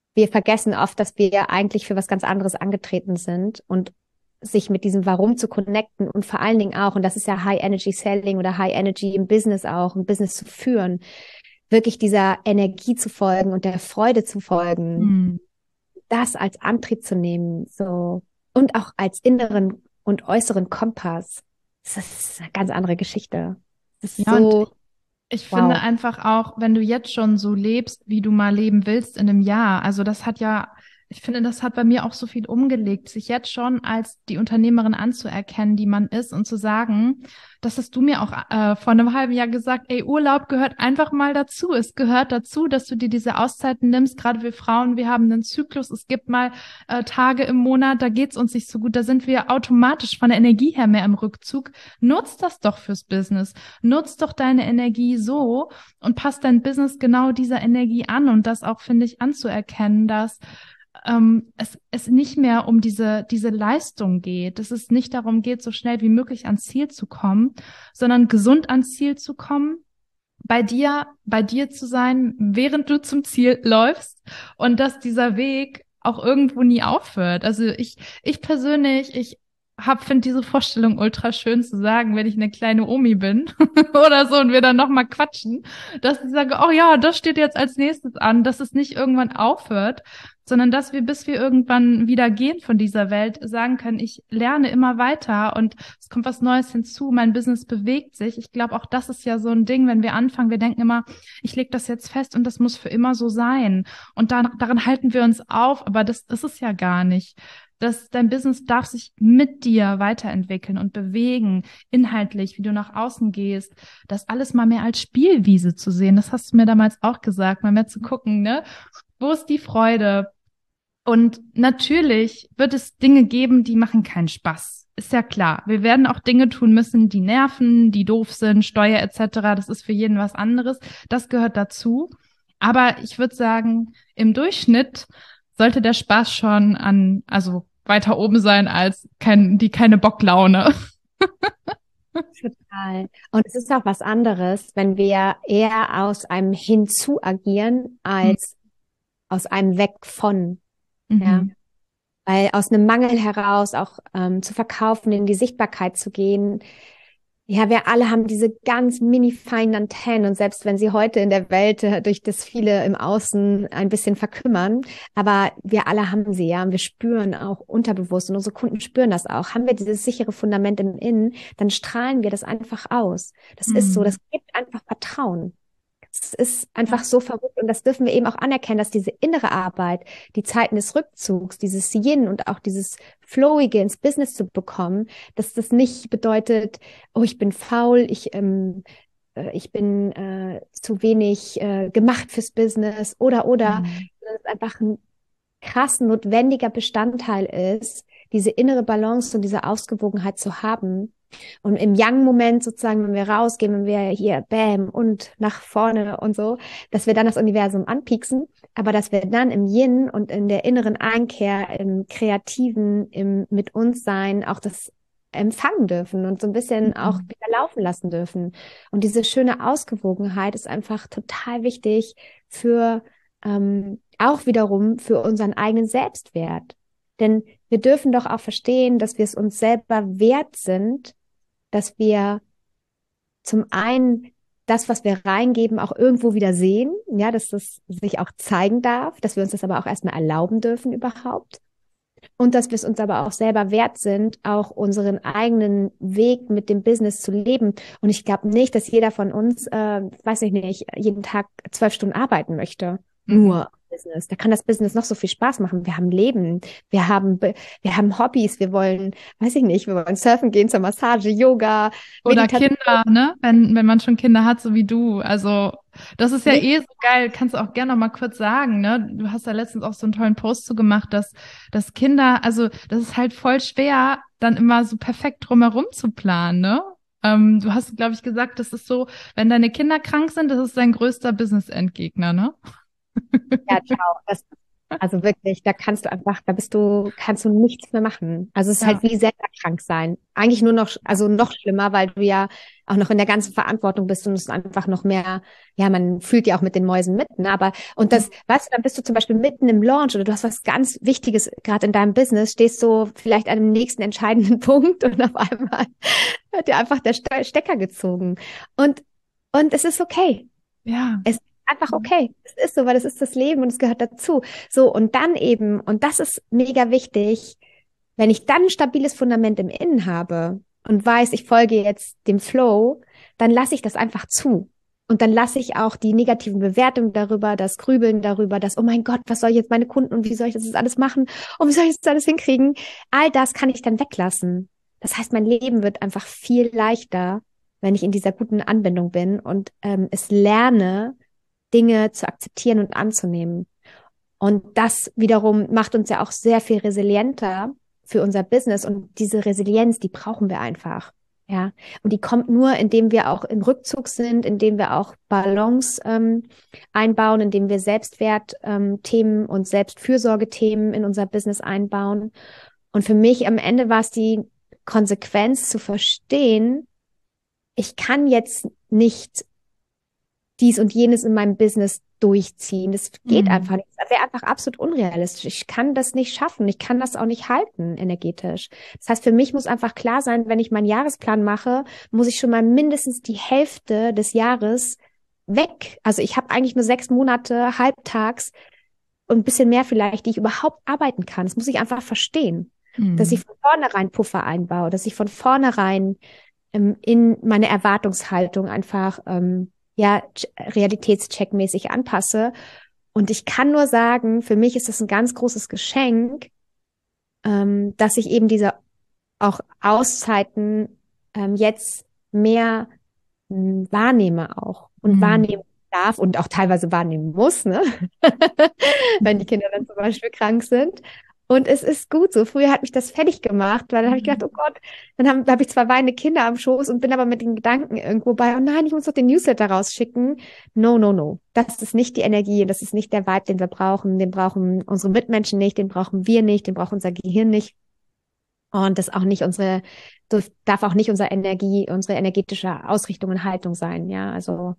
wir vergessen oft, dass wir eigentlich für was ganz anderes angetreten sind und sich mit diesem Warum zu connecten und vor allen Dingen auch, und das ist ja High Energy Selling oder High Energy im Business auch, ein Business zu führen, wirklich dieser Energie zu folgen und der Freude zu folgen, Mhm. das als Antrieb zu nehmen, so, und auch als inneren und äußeren Kompass. Das ist eine ganz andere Geschichte. Das ist Ja, und so, ich wow. finde einfach auch, wenn du jetzt schon so lebst, wie du mal leben willst in einem Jahr, also das hat ja, ich finde, das hat bei mir auch so viel umgelegt, sich jetzt schon als die Unternehmerin anzuerkennen, die man ist und zu sagen, das hast du mir auch äh, vor einem halben Jahr gesagt, ey, Urlaub gehört einfach mal dazu. Es gehört dazu, dass du dir diese Auszeiten nimmst. Gerade wir Frauen, wir haben einen Zyklus. Es gibt mal äh, Tage im Monat, da geht's uns nicht so gut. Da sind wir automatisch von der Energie her mehr im Rückzug. Nutz das doch fürs Business. Nutz doch deine Energie so und passt dein Business genau dieser Energie an. Und das auch, finde ich, anzuerkennen, dass ähm, es, es nicht mehr um diese, diese Leistung geht, dass es nicht darum geht, so schnell wie möglich ans Ziel zu kommen, sondern gesund ans Ziel zu kommen, bei dir, bei dir zu sein, während du zum Ziel läufst und dass dieser Weg auch irgendwo nie aufhört. Also ich, ich persönlich, ich hab, finde diese Vorstellung ultra schön zu sagen, wenn ich eine kleine Omi bin oder so und wir dann nochmal quatschen, dass ich sage, oh ja, das steht jetzt als nächstes an, dass es nicht irgendwann aufhört, sondern dass wir, bis wir irgendwann wieder gehen von dieser Welt, sagen können, ich lerne immer weiter und es kommt was Neues hinzu, mein Business bewegt sich. Ich glaube, auch das ist ja so ein Ding, wenn wir anfangen, wir denken immer, ich lege das jetzt fest und das muss für immer so sein. Und dann, daran halten wir uns auf, aber das, das ist ja gar nicht. Das, dein Business darf sich mit dir weiterentwickeln und bewegen, inhaltlich, wie du nach außen gehst, das alles mal mehr als Spielwiese zu sehen. Das hast du mir damals auch gesagt, mal mehr zu gucken, ne? Wo ist die Freude? Und natürlich wird es Dinge geben, die machen keinen Spaß. Ist ja klar. Wir werden auch Dinge tun müssen, die nerven, die doof sind, Steuer et cetera. Das ist für jeden was anderes. Das gehört dazu. Aber ich würde sagen, im Durchschnitt sollte der Spaß schon an, also weiter oben sein als kein, die keine Bocklaune. Total. Und es ist auch was anderes, wenn wir eher aus einem Hinzu agieren, als mhm. aus einem Weg von. Mhm. Ja. Weil aus einem Mangel heraus auch ähm, zu verkaufen, in die Sichtbarkeit zu gehen. Ja, wir alle haben diese ganz mini feinen Antennen und selbst wenn sie heute in der Welt äh, durch das viele im Außen ein bisschen verkümmern, aber wir alle haben sie, ja, und wir spüren auch unterbewusst und unsere Kunden spüren das auch. Haben wir dieses sichere Fundament im Innen, dann strahlen wir das einfach aus. Das mhm. ist so, das gibt einfach Vertrauen. Es ist einfach so verrückt und das dürfen wir eben auch anerkennen, dass diese innere Arbeit, die Zeiten des Rückzugs, dieses Yin und auch dieses Flowige ins Business zu bekommen, dass das nicht bedeutet, oh, ich bin faul, ich ähm, äh, ich bin äh, zu wenig äh, gemacht fürs Business oder oder, Mhm. dass es einfach ein krass notwendiger Bestandteil ist, diese innere Balance und diese Ausgewogenheit zu haben. Und im Yang-Moment sozusagen, wenn wir rausgehen, wenn wir hier bam und nach vorne und so, dass wir dann das Universum anpieksen, aber dass wir dann im Yin und in der inneren Einkehr, im Kreativen, im mit uns sein, auch das empfangen dürfen und so ein bisschen mhm. auch wieder laufen lassen dürfen. Und diese schöne Ausgewogenheit ist einfach total wichtig für ähm, auch wiederum für unseren eigenen Selbstwert. Denn wir dürfen doch auch verstehen, dass wir es uns selber wert sind, dass wir zum einen das, was wir reingeben, auch irgendwo wieder sehen, ja, dass das sich auch zeigen darf, dass wir uns das aber auch erstmal erlauben dürfen überhaupt und dass wir es uns aber auch selber wert sind, auch unseren eigenen Weg mit dem Business zu leben. Und ich glaube nicht, dass jeder von uns, äh, weiß ich nicht, jeden Tag zwölf Stunden arbeiten möchte. Mhm. Nur Business. Da kann das Business noch so viel Spaß machen. Wir haben Leben, wir haben, wir haben Hobbys, wir wollen, weiß ich nicht, wir wollen surfen gehen, zur Massage, Yoga. Oder Meditation. Kinder, ne? Wenn, wenn man schon Kinder hat, so wie du. Also, das ist ja eh so geil. Kannst du auch gerne noch mal kurz sagen, ne? Du hast ja letztens auch so einen tollen Post zu gemacht, dass, dass Kinder, also, das ist halt voll schwer, dann immer so perfekt drumherum zu planen, ne? Ähm, du hast, glaube ich, gesagt, das ist so, wenn deine Kinder krank sind, das ist dein größter Business-Endgegner, ne? Ja, ciao. Das, Also wirklich, da kannst du einfach, da bist du, kannst du nichts mehr machen. Also es ist Ja. halt wie selber krank sein. Eigentlich nur noch, also noch schlimmer, weil du ja auch noch in der ganzen Verantwortung bist und es ist einfach noch mehr, ja, man fühlt ja auch mit den Mäusen mit, ne? Aber, und das, weißt du, dann bist du zum Beispiel mitten im Launch oder du hast was ganz Wichtiges gerade in deinem Business, stehst du vielleicht an dem nächsten entscheidenden Punkt und auf einmal wird dir einfach der Ste- Stecker gezogen. Und, und es ist okay. Ja. Es ist einfach okay. Es ist so, weil es ist das Leben und es gehört dazu. So, und dann eben, und das ist mega wichtig, wenn ich dann ein stabiles Fundament im Innen habe und weiß, ich folge jetzt dem Flow, dann lasse ich das einfach zu. Und dann lasse ich auch die negativen Bewertungen darüber, das Grübeln darüber, das, oh mein Gott, was soll ich jetzt meine Kunden und wie soll ich das jetzt alles machen? Und wie soll ich das alles hinkriegen? All das kann ich dann weglassen. Das heißt, mein Leben wird einfach viel leichter, wenn ich in dieser guten Anbindung bin und ähm, es lerne, Dinge zu akzeptieren und anzunehmen. Und das wiederum macht uns ja auch sehr viel resilienter für unser Business. Und diese Resilienz, die brauchen wir einfach. Ja, und die kommt nur, indem wir auch im Rückzug sind, indem wir auch Balance ähm, einbauen, indem wir Selbstwertthemen ähm, und Selbstfürsorgethemen in unser Business einbauen. Und für mich am Ende war es die Konsequenz zu verstehen, ich kann jetzt nicht dies und jenes in meinem Business durchziehen. Das geht Mhm. einfach nicht. Das wäre einfach absolut unrealistisch. Ich kann das nicht schaffen. Ich kann das auch nicht halten energetisch. Das heißt, für mich muss einfach klar sein, wenn ich meinen Jahresplan mache, muss ich schon mal mindestens die Hälfte des Jahres weg. Also ich habe eigentlich nur sechs Monate halbtags und ein bisschen mehr vielleicht, die ich überhaupt arbeiten kann. Das muss ich einfach verstehen. Mhm. Dass ich von vornherein Puffer einbaue, dass ich von vornherein ähm, in meine Erwartungshaltung einfach ähm, ja, realitätscheckmäßig anpasse. Und ich kann nur sagen, für mich ist das ein ganz großes Geschenk, ähm, dass ich eben diese auch Auszeiten ähm, jetzt mehr mh, wahrnehme auch und Mhm. wahrnehmen darf und auch teilweise wahrnehmen muss, ne? Wenn die Kinder dann zum Beispiel krank sind. Und es ist gut so. Früher hat mich das fertig gemacht, weil dann habe ich gedacht, oh Gott, dann habe hab ich zwar weinende Kinder am Schoß und bin aber mit den Gedanken irgendwo bei, oh nein, ich muss doch den Newsletter rausschicken. No, no, no. Das ist nicht die Energie, das ist nicht der Vibe, den wir brauchen. Den brauchen unsere Mitmenschen nicht, den brauchen wir nicht, den braucht unser Gehirn nicht. Und das auch nicht unsere, darf auch nicht unsere Energie, unsere energetische Ausrichtung und Haltung sein. Ja, also,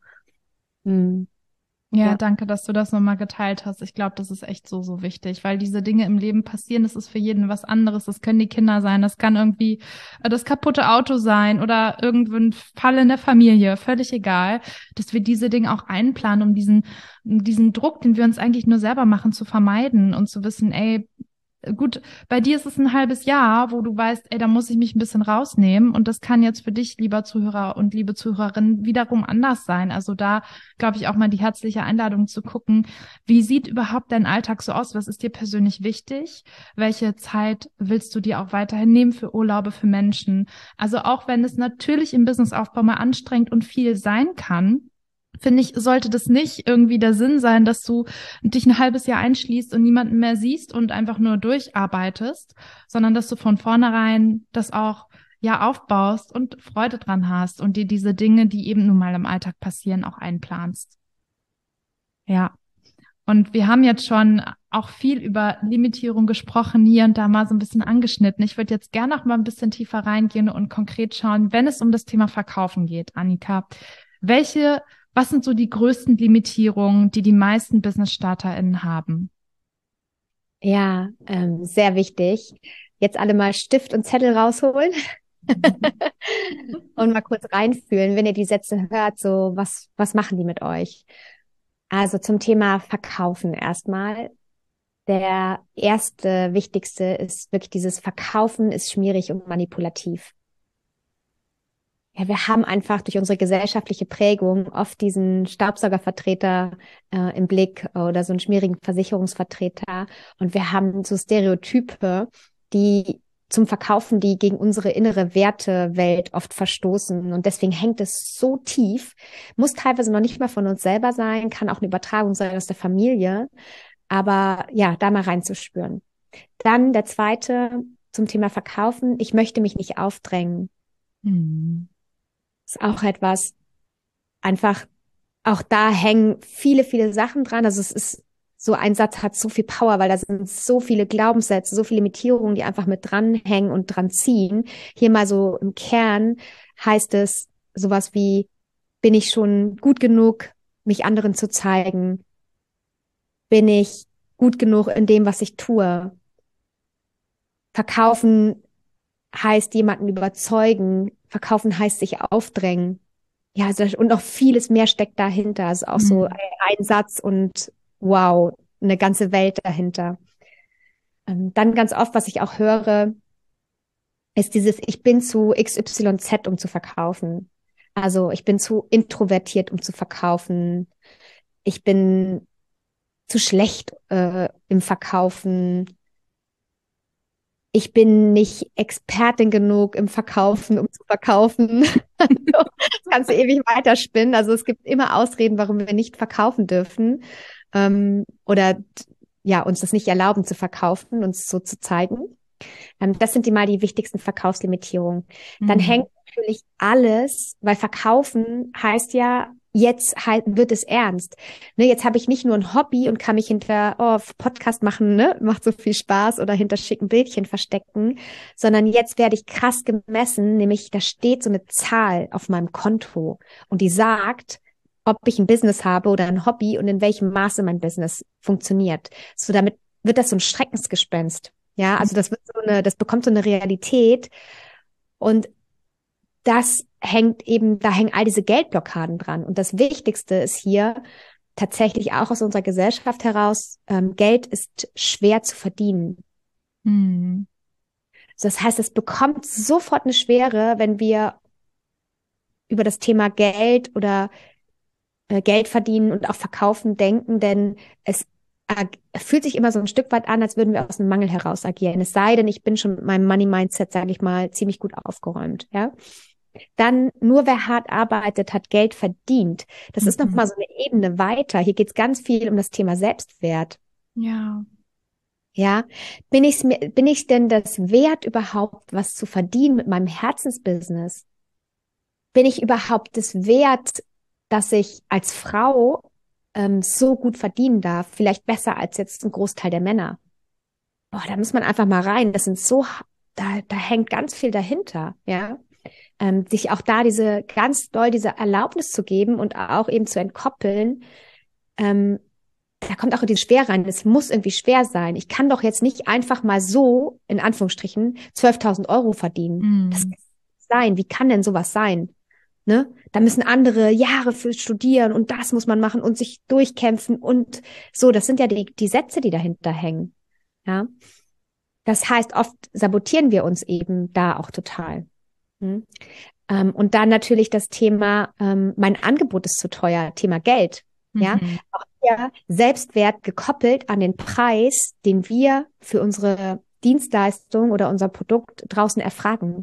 mh. Ja, Ja. danke, dass du das nochmal geteilt hast. Ich glaube, das ist echt so, so wichtig, weil diese Dinge im Leben passieren, das ist für jeden was anderes. Das können die Kinder sein, das kann irgendwie äh, das kaputte Auto sein oder irgendein Fall in der Familie, völlig egal, dass wir diese Dinge auch einplanen, um diesen, um diesen Druck, den wir uns eigentlich nur selber machen, zu vermeiden und zu wissen, ey, gut, bei dir ist es ein halbes Jahr, wo du weißt, ey, da muss ich mich ein bisschen rausnehmen. Und das kann jetzt für dich, lieber Zuhörer und liebe Zuhörerin, wiederum anders sein. Also da, glaube ich, auch mal die herzliche Einladung zu gucken, wie sieht überhaupt dein Alltag so aus? Was ist dir persönlich wichtig? Welche Zeit willst du dir auch weiterhin nehmen für Urlaube, für Menschen? Also auch wenn es natürlich im Businessaufbau mal anstrengend und viel sein kann, finde ich, sollte das nicht irgendwie der Sinn sein, dass du dich ein halbes Jahr einschließt und niemanden mehr siehst und einfach nur durcharbeitest, sondern dass du von vornherein das auch ja aufbaust und Freude dran hast und dir diese Dinge, die eben nun mal im Alltag passieren, auch einplanst. Ja. Und wir haben jetzt schon auch viel über Limitierung gesprochen, hier und da mal so ein bisschen angeschnitten. Ich würde jetzt gerne noch mal ein bisschen tiefer reingehen und konkret schauen, wenn es um das Thema Verkaufen geht, Annika. Welche Was sind so die größten Limitierungen, die die meisten Business-StarterInnen haben? Ja, ähm, sehr wichtig. Jetzt alle mal Stift und Zettel rausholen und mal kurz reinfühlen, wenn ihr die Sätze hört, so was, was machen die mit euch? Also zum Thema Verkaufen erstmal. Der erste, wichtigste ist wirklich dieses Verkaufen ist schmierig und manipulativ. Ja, wir haben einfach durch unsere gesellschaftliche Prägung oft diesen Staubsaugervertreter äh, im Blick oder so einen schmierigen Versicherungsvertreter. Und wir haben so Stereotype, die zum Verkaufen, die gegen unsere innere Wertewelt oft verstoßen. Und deswegen hängt es so tief, muss teilweise noch nicht mal von uns selber sein, kann auch eine Übertragung sein aus der Familie. Aber ja, da mal reinzuspüren. Dann der zweite zum Thema Verkaufen. Ich möchte mich nicht aufdrängen. Hm. Ist auch etwas, einfach, auch da hängen viele, viele Sachen dran. Also es ist so ein Satz hat so viel Power, weil da sind so viele Glaubenssätze, so viele Limitierungen, die einfach mit dranhängen und dran ziehen. Hier mal so im Kern heißt es sowas wie, bin ich schon gut genug, mich anderen zu zeigen? Bin ich gut genug in dem, was ich tue? Verkaufen heißt jemanden überzeugen. Verkaufen heißt sich aufdrängen. Ja, also, und noch vieles mehr steckt dahinter. Also auch mhm. so ein, ein Satz und wow, eine ganze Welt dahinter. Ähm, dann ganz oft, was ich auch höre, ist dieses, ich bin zu X Y Z, um zu verkaufen. Also ich bin zu introvertiert, um zu verkaufen. Ich bin zu schlecht äh, im Verkaufen. Ich bin nicht Expertin genug im Verkaufen, um zu verkaufen. Das kannst du ewig weiterspinnen. Also es gibt immer Ausreden, warum wir nicht verkaufen dürfen ähm, oder ja uns das nicht erlauben zu verkaufen, uns so zu zeigen. Ähm, das sind die mal die wichtigsten Verkaufslimitierungen. Mhm. Dann hängt natürlich alles, weil Verkaufen heißt ja, jetzt halt wird es ernst. Ne, jetzt habe ich nicht nur ein Hobby und kann mich hinter oh, Podcast machen, ne, macht so viel Spaß oder hinter schicken Bildchen verstecken, sondern jetzt werde ich krass gemessen, nämlich da steht so eine Zahl auf meinem Konto und die sagt, ob ich ein Business habe oder ein Hobby und in welchem Maße mein Business funktioniert. So damit wird das so ein Schreckensgespenst. Ja, also das wird so eine, das bekommt so eine Realität und das hängt eben, da hängen all diese Geldblockaden dran. Und das Wichtigste ist hier tatsächlich auch aus unserer Gesellschaft heraus, ähm, Geld ist schwer zu verdienen. Mhm. Also das heißt, es bekommt sofort eine Schwere, wenn wir über das Thema Geld oder äh, Geld verdienen und auch verkaufen denken, denn es fühlt sich immer so ein Stück weit an, als würden wir aus einem Mangel heraus agieren. Es sei denn, ich bin schon mit meinem Money-Mindset, sage ich mal, ziemlich gut aufgeräumt, ja. Dann nur wer hart arbeitet, hat Geld verdient. Das mhm. ist nochmal so eine Ebene weiter. Hier geht es ganz viel um das Thema Selbstwert. Ja. Ja, bin ich mir, bin ich denn das wert, überhaupt was zu verdienen mit meinem Herzensbusiness? Bin ich überhaupt das wert, dass ich als Frau ähm, so gut verdienen darf? Vielleicht besser als jetzt ein Großteil der Männer. Boah, da muss man einfach mal rein. Das sind so, da, da hängt ganz viel dahinter, ja. Ähm, sich auch da diese ganz doll diese Erlaubnis zu geben und auch eben zu entkoppeln, ähm, da kommt auch die Schwere rein. Es muss irgendwie schwer sein. Ich kann doch jetzt nicht einfach mal so, in Anführungsstrichen, zwölftausend Euro verdienen. Mm. Das kann nicht sein. Wie kann denn sowas sein? Ne? Da müssen andere Jahre für studieren und das muss man machen und sich durchkämpfen und so. Das sind ja die, die Sätze, die dahinter hängen. Ja. Das heißt, oft sabotieren wir uns eben da auch total. Hm. Ähm, und dann natürlich das Thema, ähm, mein Angebot ist zu teuer, Thema Geld. Mhm. Ja, auch hier Selbstwert gekoppelt an den Preis, den wir für unsere Dienstleistung oder unser Produkt draußen erfragen.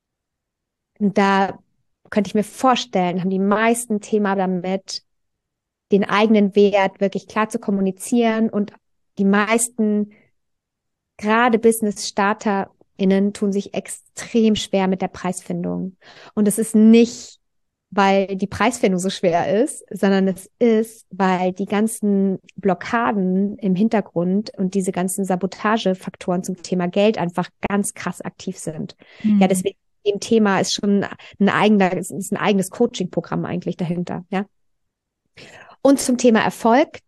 Und da könnte ich mir vorstellen, haben die meisten Thema damit, den eigenen Wert wirklich klar zu kommunizieren und die meisten, gerade Business-Starter Innen tun sich extrem schwer mit der Preisfindung. Und es ist nicht, weil die Preisfindung so schwer ist, sondern es ist, weil die ganzen Blockaden im Hintergrund und diese ganzen Sabotagefaktoren zum Thema Geld einfach ganz krass aktiv sind. Mhm. Ja, deswegen dem Thema ist schon ein eigener, ist ein eigenes Coaching-Programm eigentlich dahinter, ja. Und zum Thema Erfolg.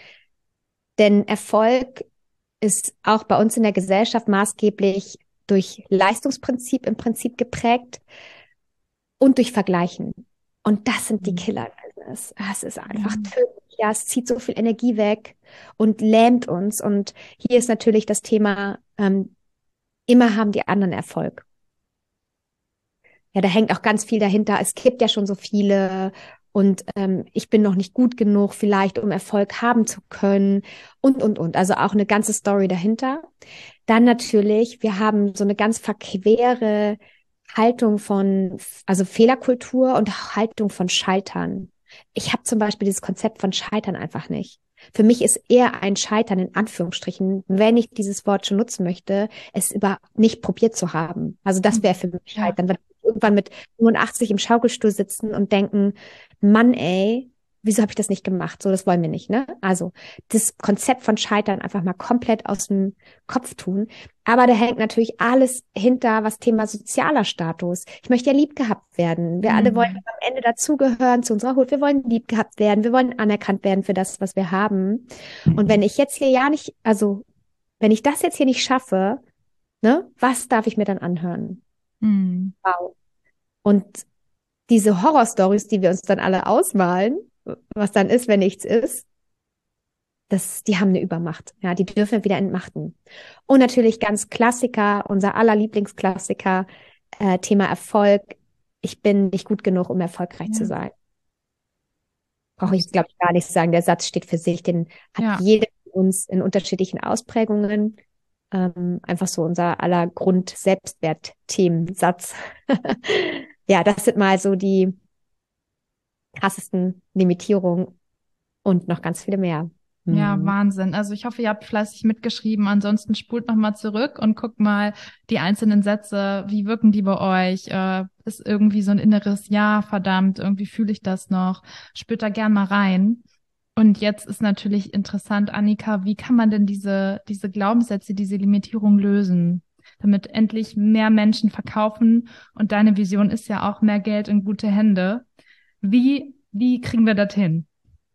Denn Erfolg ist auch bei uns in der Gesellschaft maßgeblich durch Leistungsprinzip im Prinzip geprägt und durch Vergleichen. Und das sind die Killer. Es ist einfach ja. tödlich. Ja, es zieht so viel Energie weg und lähmt uns. Und hier ist natürlich das Thema, ähm, immer haben die anderen Erfolg. Ja, da hängt auch ganz viel dahinter. Es gibt ja schon so viele und ähm, ich bin noch nicht gut genug vielleicht, um Erfolg haben zu können und, und, und. Also auch eine ganze Story dahinter. Dann natürlich, wir haben so eine ganz verquere Haltung von, also Fehlerkultur und Haltung von Scheitern. Ich habe zum Beispiel dieses Konzept von Scheitern einfach nicht. Für mich ist eher ein Scheitern in Anführungsstrichen, wenn ich dieses Wort schon nutzen möchte, es überhaupt nicht probiert zu haben. Also das wäre für mich Scheitern. Ja. Wenn wir irgendwann mit fünfundachtzig im Schaukelstuhl sitzen und denken, Mann ey, wieso habe ich das nicht gemacht? So, das wollen wir nicht, ne? Also das Konzept von Scheitern einfach mal komplett aus dem Kopf tun. Aber da hängt natürlich alles hinter, was Thema sozialer Status. Ich möchte ja lieb gehabt werden. Wir Mhm. alle wollen am Ende dazugehören zu unserer Hut. Wir wollen lieb gehabt werden. Wir wollen anerkannt werden für das, was wir haben. Und wenn ich jetzt hier ja nicht, also wenn ich das jetzt hier nicht schaffe, ne, was darf ich mir dann anhören? Mhm. Wow. Und diese Horrorstories, die wir uns dann alle ausmalen, was dann ist, wenn nichts ist, das, die haben eine Übermacht. Ja, die dürfen wir wieder entmachten. Und natürlich ganz Klassiker, unser aller Lieblingsklassiker, äh, Thema Erfolg. Ich bin nicht gut genug, um erfolgreich Ja. zu sein. Brauche ich, glaube ich, gar nicht sagen. Der Satz steht für sich. Den hat Ja. jeder von uns in unterschiedlichen Ausprägungen. Ähm, einfach so unser aller Grund-Selbstwert-Themensatz. Ja, das sind mal so die krassesten Limitierungen und noch ganz viele mehr. Ja, Mhm. Wahnsinn. Also ich hoffe, ihr habt fleißig mitgeschrieben. Ansonsten spult nochmal zurück und guckt mal die einzelnen Sätze. Wie wirken die bei euch? Äh, ist irgendwie so ein inneres Ja, verdammt, irgendwie fühle ich das noch. Spürt da gern mal rein. Und jetzt ist natürlich interessant, Annika, wie kann man denn diese, diese Glaubenssätze, diese Limitierung lösen, damit endlich mehr Menschen verkaufen? Und deine Vision ist ja auch mehr Geld in gute Hände. Wie, wie kriegen wir das hin?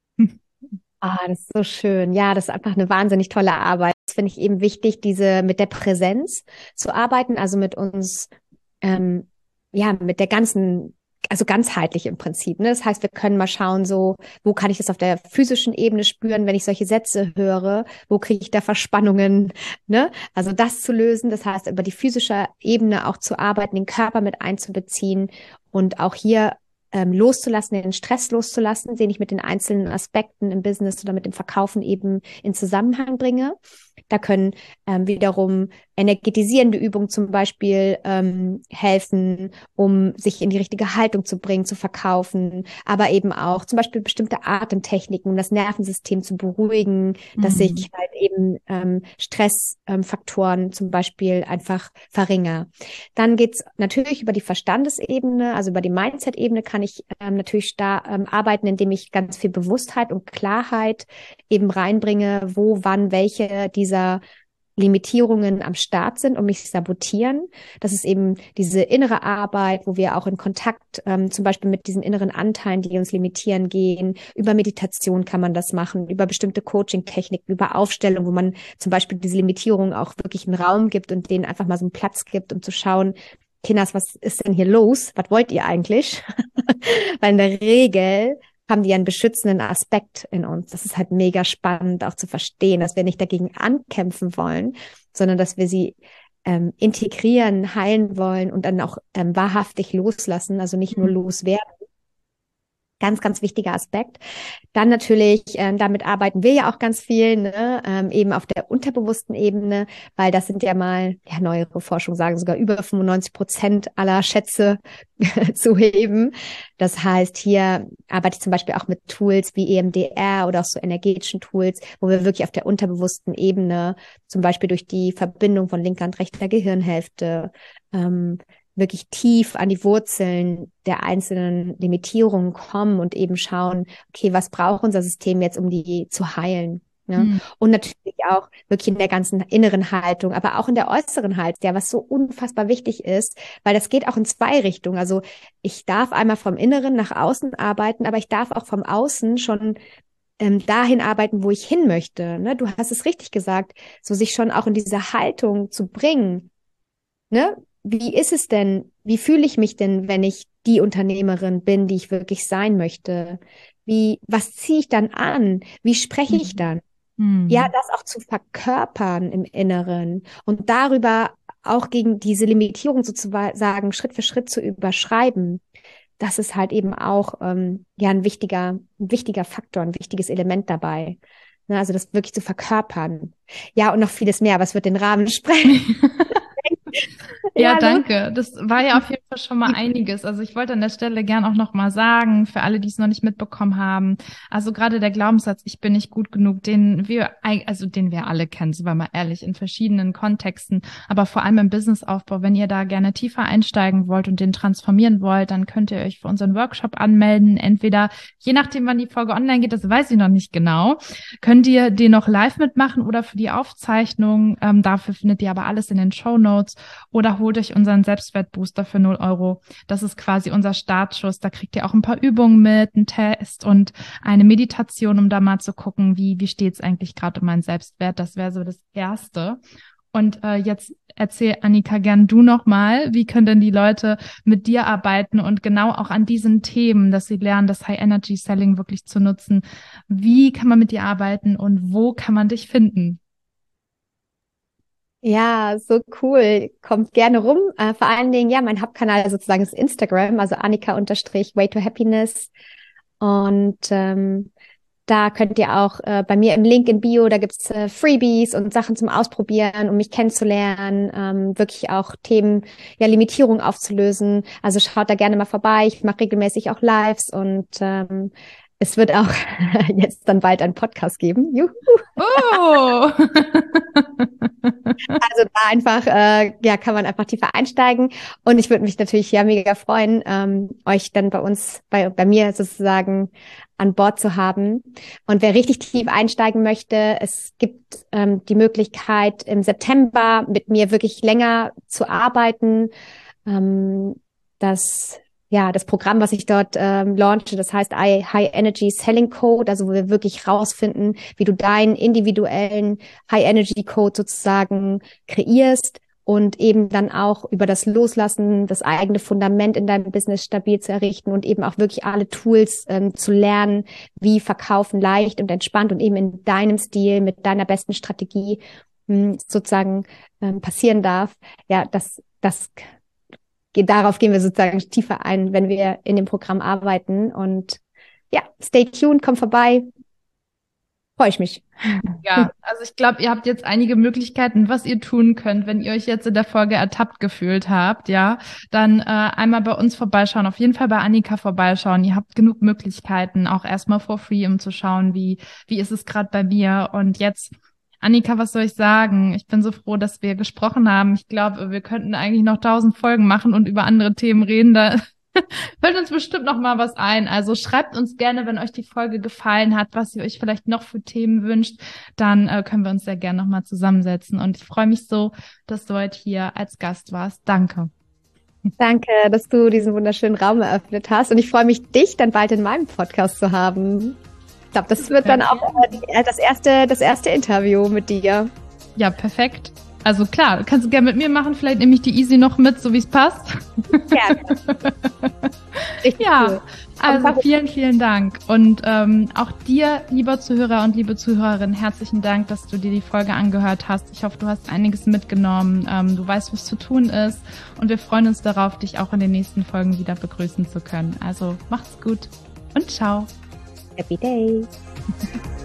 Ah, das ist so schön. Ja, das ist einfach eine wahnsinnig tolle Arbeit. Das finde ich eben wichtig, diese mit der Präsenz zu arbeiten, also mit uns, ähm, ja, mit der ganzen, also ganzheitlich im Prinzip. Ne? Das heißt, wir können mal schauen, so, wo kann ich das auf der physischen Ebene spüren, wenn ich solche Sätze höre? Wo kriege ich da Verspannungen? Ne? Also das zu lösen, das heißt, über die physische Ebene auch zu arbeiten, den Körper mit einzubeziehen und auch hier ähm, loszulassen, den Stress loszulassen, den ich mit den einzelnen Aspekten im Business oder mit dem Verkaufen eben in Zusammenhang bringe. Da können ähm, wiederum energetisierende Übungen zum Beispiel ähm, helfen, um sich in die richtige Haltung zu bringen, zu verkaufen, aber eben auch zum Beispiel bestimmte Atemtechniken, um das Nervensystem zu beruhigen, Mhm. dass ich halt eben ähm, Stressfaktoren ähm, zum Beispiel einfach verringere. Dann geht's natürlich über die Verstandesebene, also über die Mindset-Ebene kann ich ähm, natürlich da ähm, arbeiten, indem ich ganz viel Bewusstheit und Klarheit eben reinbringe, wo, wann, welche dieser Limitierungen am Start sind und mich sabotieren. Das ist eben diese innere Arbeit, wo wir auch in Kontakt ähm, zum Beispiel mit diesen inneren Anteilen, die uns limitieren, gehen. Über Meditation kann man das machen, über bestimmte Coaching-Techniken, über Aufstellung, wo man zum Beispiel diese Limitierungen auch wirklich einen Raum gibt und denen einfach mal so einen Platz gibt, um zu schauen, Kinders, was ist denn hier los? Was wollt ihr eigentlich? Weil in der Regel haben die einen beschützenden Aspekt in uns. Das ist halt mega spannend auch zu verstehen, dass wir nicht dagegen ankämpfen wollen, sondern dass wir sie ähm, integrieren, heilen wollen und dann auch ähm, wahrhaftig loslassen, also nicht nur loswerden. Ganz, ganz wichtiger Aspekt. Dann natürlich, ähm, damit arbeiten wir ja auch ganz viel, ne? ähm, eben auf der unterbewussten Ebene, weil das sind ja mal, ja, neuere Forschung sagen sogar über fünfundneunzig Prozent aller Schätze zu heben. Das heißt, hier arbeite ich zum Beispiel auch mit Tools wie E M D R oder auch so energetischen Tools, wo wir wirklich auf der unterbewussten Ebene, zum Beispiel durch die Verbindung von linker und rechter Gehirnhälfte, ähm, wirklich tief an die Wurzeln der einzelnen Limitierungen kommen und eben schauen, okay, was braucht unser System jetzt, um die zu heilen? Ne? Mhm. Und natürlich auch wirklich in der ganzen inneren Haltung, aber auch in der äußeren Haltung, ja, was so unfassbar wichtig ist, weil das geht auch in zwei Richtungen. Also ich darf einmal vom Inneren nach außen arbeiten, aber ich darf auch vom Außen schon ähm, dahin arbeiten, wo ich hin möchte. Ne? Du hast es richtig gesagt, so sich schon auch in diese Haltung zu bringen. Ne? Wie ist es denn, wie fühle ich mich denn, wenn ich die Unternehmerin bin, die ich wirklich sein möchte? Wie, was ziehe ich dann an? Wie spreche ich dann? Mhm. Ja, das auch zu verkörpern im Inneren und darüber auch gegen diese Limitierung sozusagen Schritt für Schritt zu überschreiben. Das ist halt eben auch ähm, ja ein wichtiger, ein wichtiger Faktor, ein wichtiges Element dabei. Ne, also das wirklich zu verkörpern. Ja, und noch vieles mehr, aber es wird den Rahmen sprengen. Ja, Ja, danke. Das war ja auf jeden Fall schon mal einiges. Also ich wollte an der Stelle gern auch noch mal sagen, für alle, die es noch nicht mitbekommen haben, also gerade der Glaubenssatz, ich bin nicht gut genug, den wir, eig- also den wir alle kennen, sind wir mal ehrlich, in verschiedenen Kontexten, aber vor allem im Businessaufbau. Wenn ihr da gerne tiefer einsteigen wollt und den transformieren wollt, dann könnt ihr euch für unseren Workshop anmelden. Entweder, je nachdem, wann die Folge online geht, das weiß ich noch nicht genau, könnt ihr den noch live mitmachen oder für die Aufzeichnung. Ähm, dafür findet ihr aber alles in den Shownotes. Oder holt euch unseren Selbstwertbooster für null Euro. Das ist quasi unser Startschuss. Da kriegt ihr auch ein paar Übungen mit, einen Test und eine Meditation, um da mal zu gucken, wie, wie steht's eigentlich gerade um meinen Selbstwert. Das wäre so das Erste. Und äh, jetzt erzähl, Annika, gern du nochmal, wie können denn die Leute mit dir arbeiten und genau auch an diesen Themen, dass sie lernen, das High-Energy-Selling wirklich zu nutzen. Wie kann man mit dir arbeiten und wo kann man dich finden? ja, so cool. Kommt gerne rum. Äh, vor allen Dingen, ja, mein Hauptkanal sozusagen ist Instagram, also Annika-Way to Happiness. Und ähm, da könnt ihr auch äh, bei mir im Link in Bio, da gibt's äh, Freebies und Sachen zum Ausprobieren, um mich kennenzulernen, ähm, wirklich auch Themen, ja, Limitierung aufzulösen. Also schaut da gerne mal vorbei. Ich mache regelmäßig auch Lives und ähm, es wird auch jetzt dann bald einen Podcast geben. Juhu. Oh! Also da einfach, äh, ja, kann man einfach tiefer einsteigen. Und ich würde mich natürlich ja mega freuen, ähm, euch dann bei uns, bei, bei mir sozusagen an Bord zu haben. Und wer richtig tief einsteigen möchte, es gibt ähm, die Möglichkeit, im September mit mir wirklich länger zu arbeiten. Ähm, das Ja, das Programm, was ich dort ähm, launche, das heißt High Energy Selling Code, also wo wir wirklich rausfinden, wie du deinen individuellen High Energy Code sozusagen kreierst und eben dann auch über das Loslassen, das eigene Fundament in deinem Business stabil zu errichten und eben auch wirklich alle Tools ähm, zu lernen, wie Verkaufen leicht und entspannt und eben in deinem Stil mit deiner besten Strategie mh, sozusagen ähm, passieren darf. Ja, das, das Darauf gehen wir sozusagen tiefer ein, wenn wir in dem Programm arbeiten. Und ja, stay tuned, komm vorbei. Freue ich mich. Ja, also ich glaube, ihr habt jetzt einige Möglichkeiten, was ihr tun könnt, wenn ihr euch jetzt in der Folge ertappt gefühlt habt, ja, dann äh, einmal bei uns vorbeischauen, auf jeden Fall bei Annika vorbeischauen. Ihr habt genug Möglichkeiten, auch erstmal for free, um zu schauen, wie wie ist es gerade bei mir. Und jetzt, Annika, was soll ich sagen? Ich bin so froh, dass wir gesprochen haben. Ich glaube, wir könnten eigentlich noch tausend Folgen machen und über andere Themen reden. Da fällt uns bestimmt noch mal was ein. Also schreibt uns gerne, wenn euch die Folge gefallen hat, was ihr euch vielleicht noch für Themen wünscht. Dann äh, können wir uns sehr gerne noch mal zusammensetzen. Und ich freue mich so, dass du heute hier als Gast warst. Danke. Danke, dass du diesen wunderschönen Raum eröffnet hast. Und ich freue mich, dich dann bald in meinem Podcast zu haben. Ich glaube, das wird dann auch äh, die, äh, das erste, das erste Interview mit dir. Ja, perfekt. Also klar, kannst du gerne mit mir machen. Vielleicht nehme ich die Easy noch mit, so wie es passt. Gerne. Richtig Ja, cool. also vielen, vielen Dank. Und ähm, auch dir, lieber Zuhörer und liebe Zuhörerin, herzlichen Dank, dass du dir die Folge angehört hast. Ich hoffe, du hast einiges mitgenommen. Ähm, du weißt, was zu tun ist. Und wir freuen uns darauf, dich auch in den nächsten Folgen wieder begrüßen zu können. Also macht's gut und ciao. Happy Days.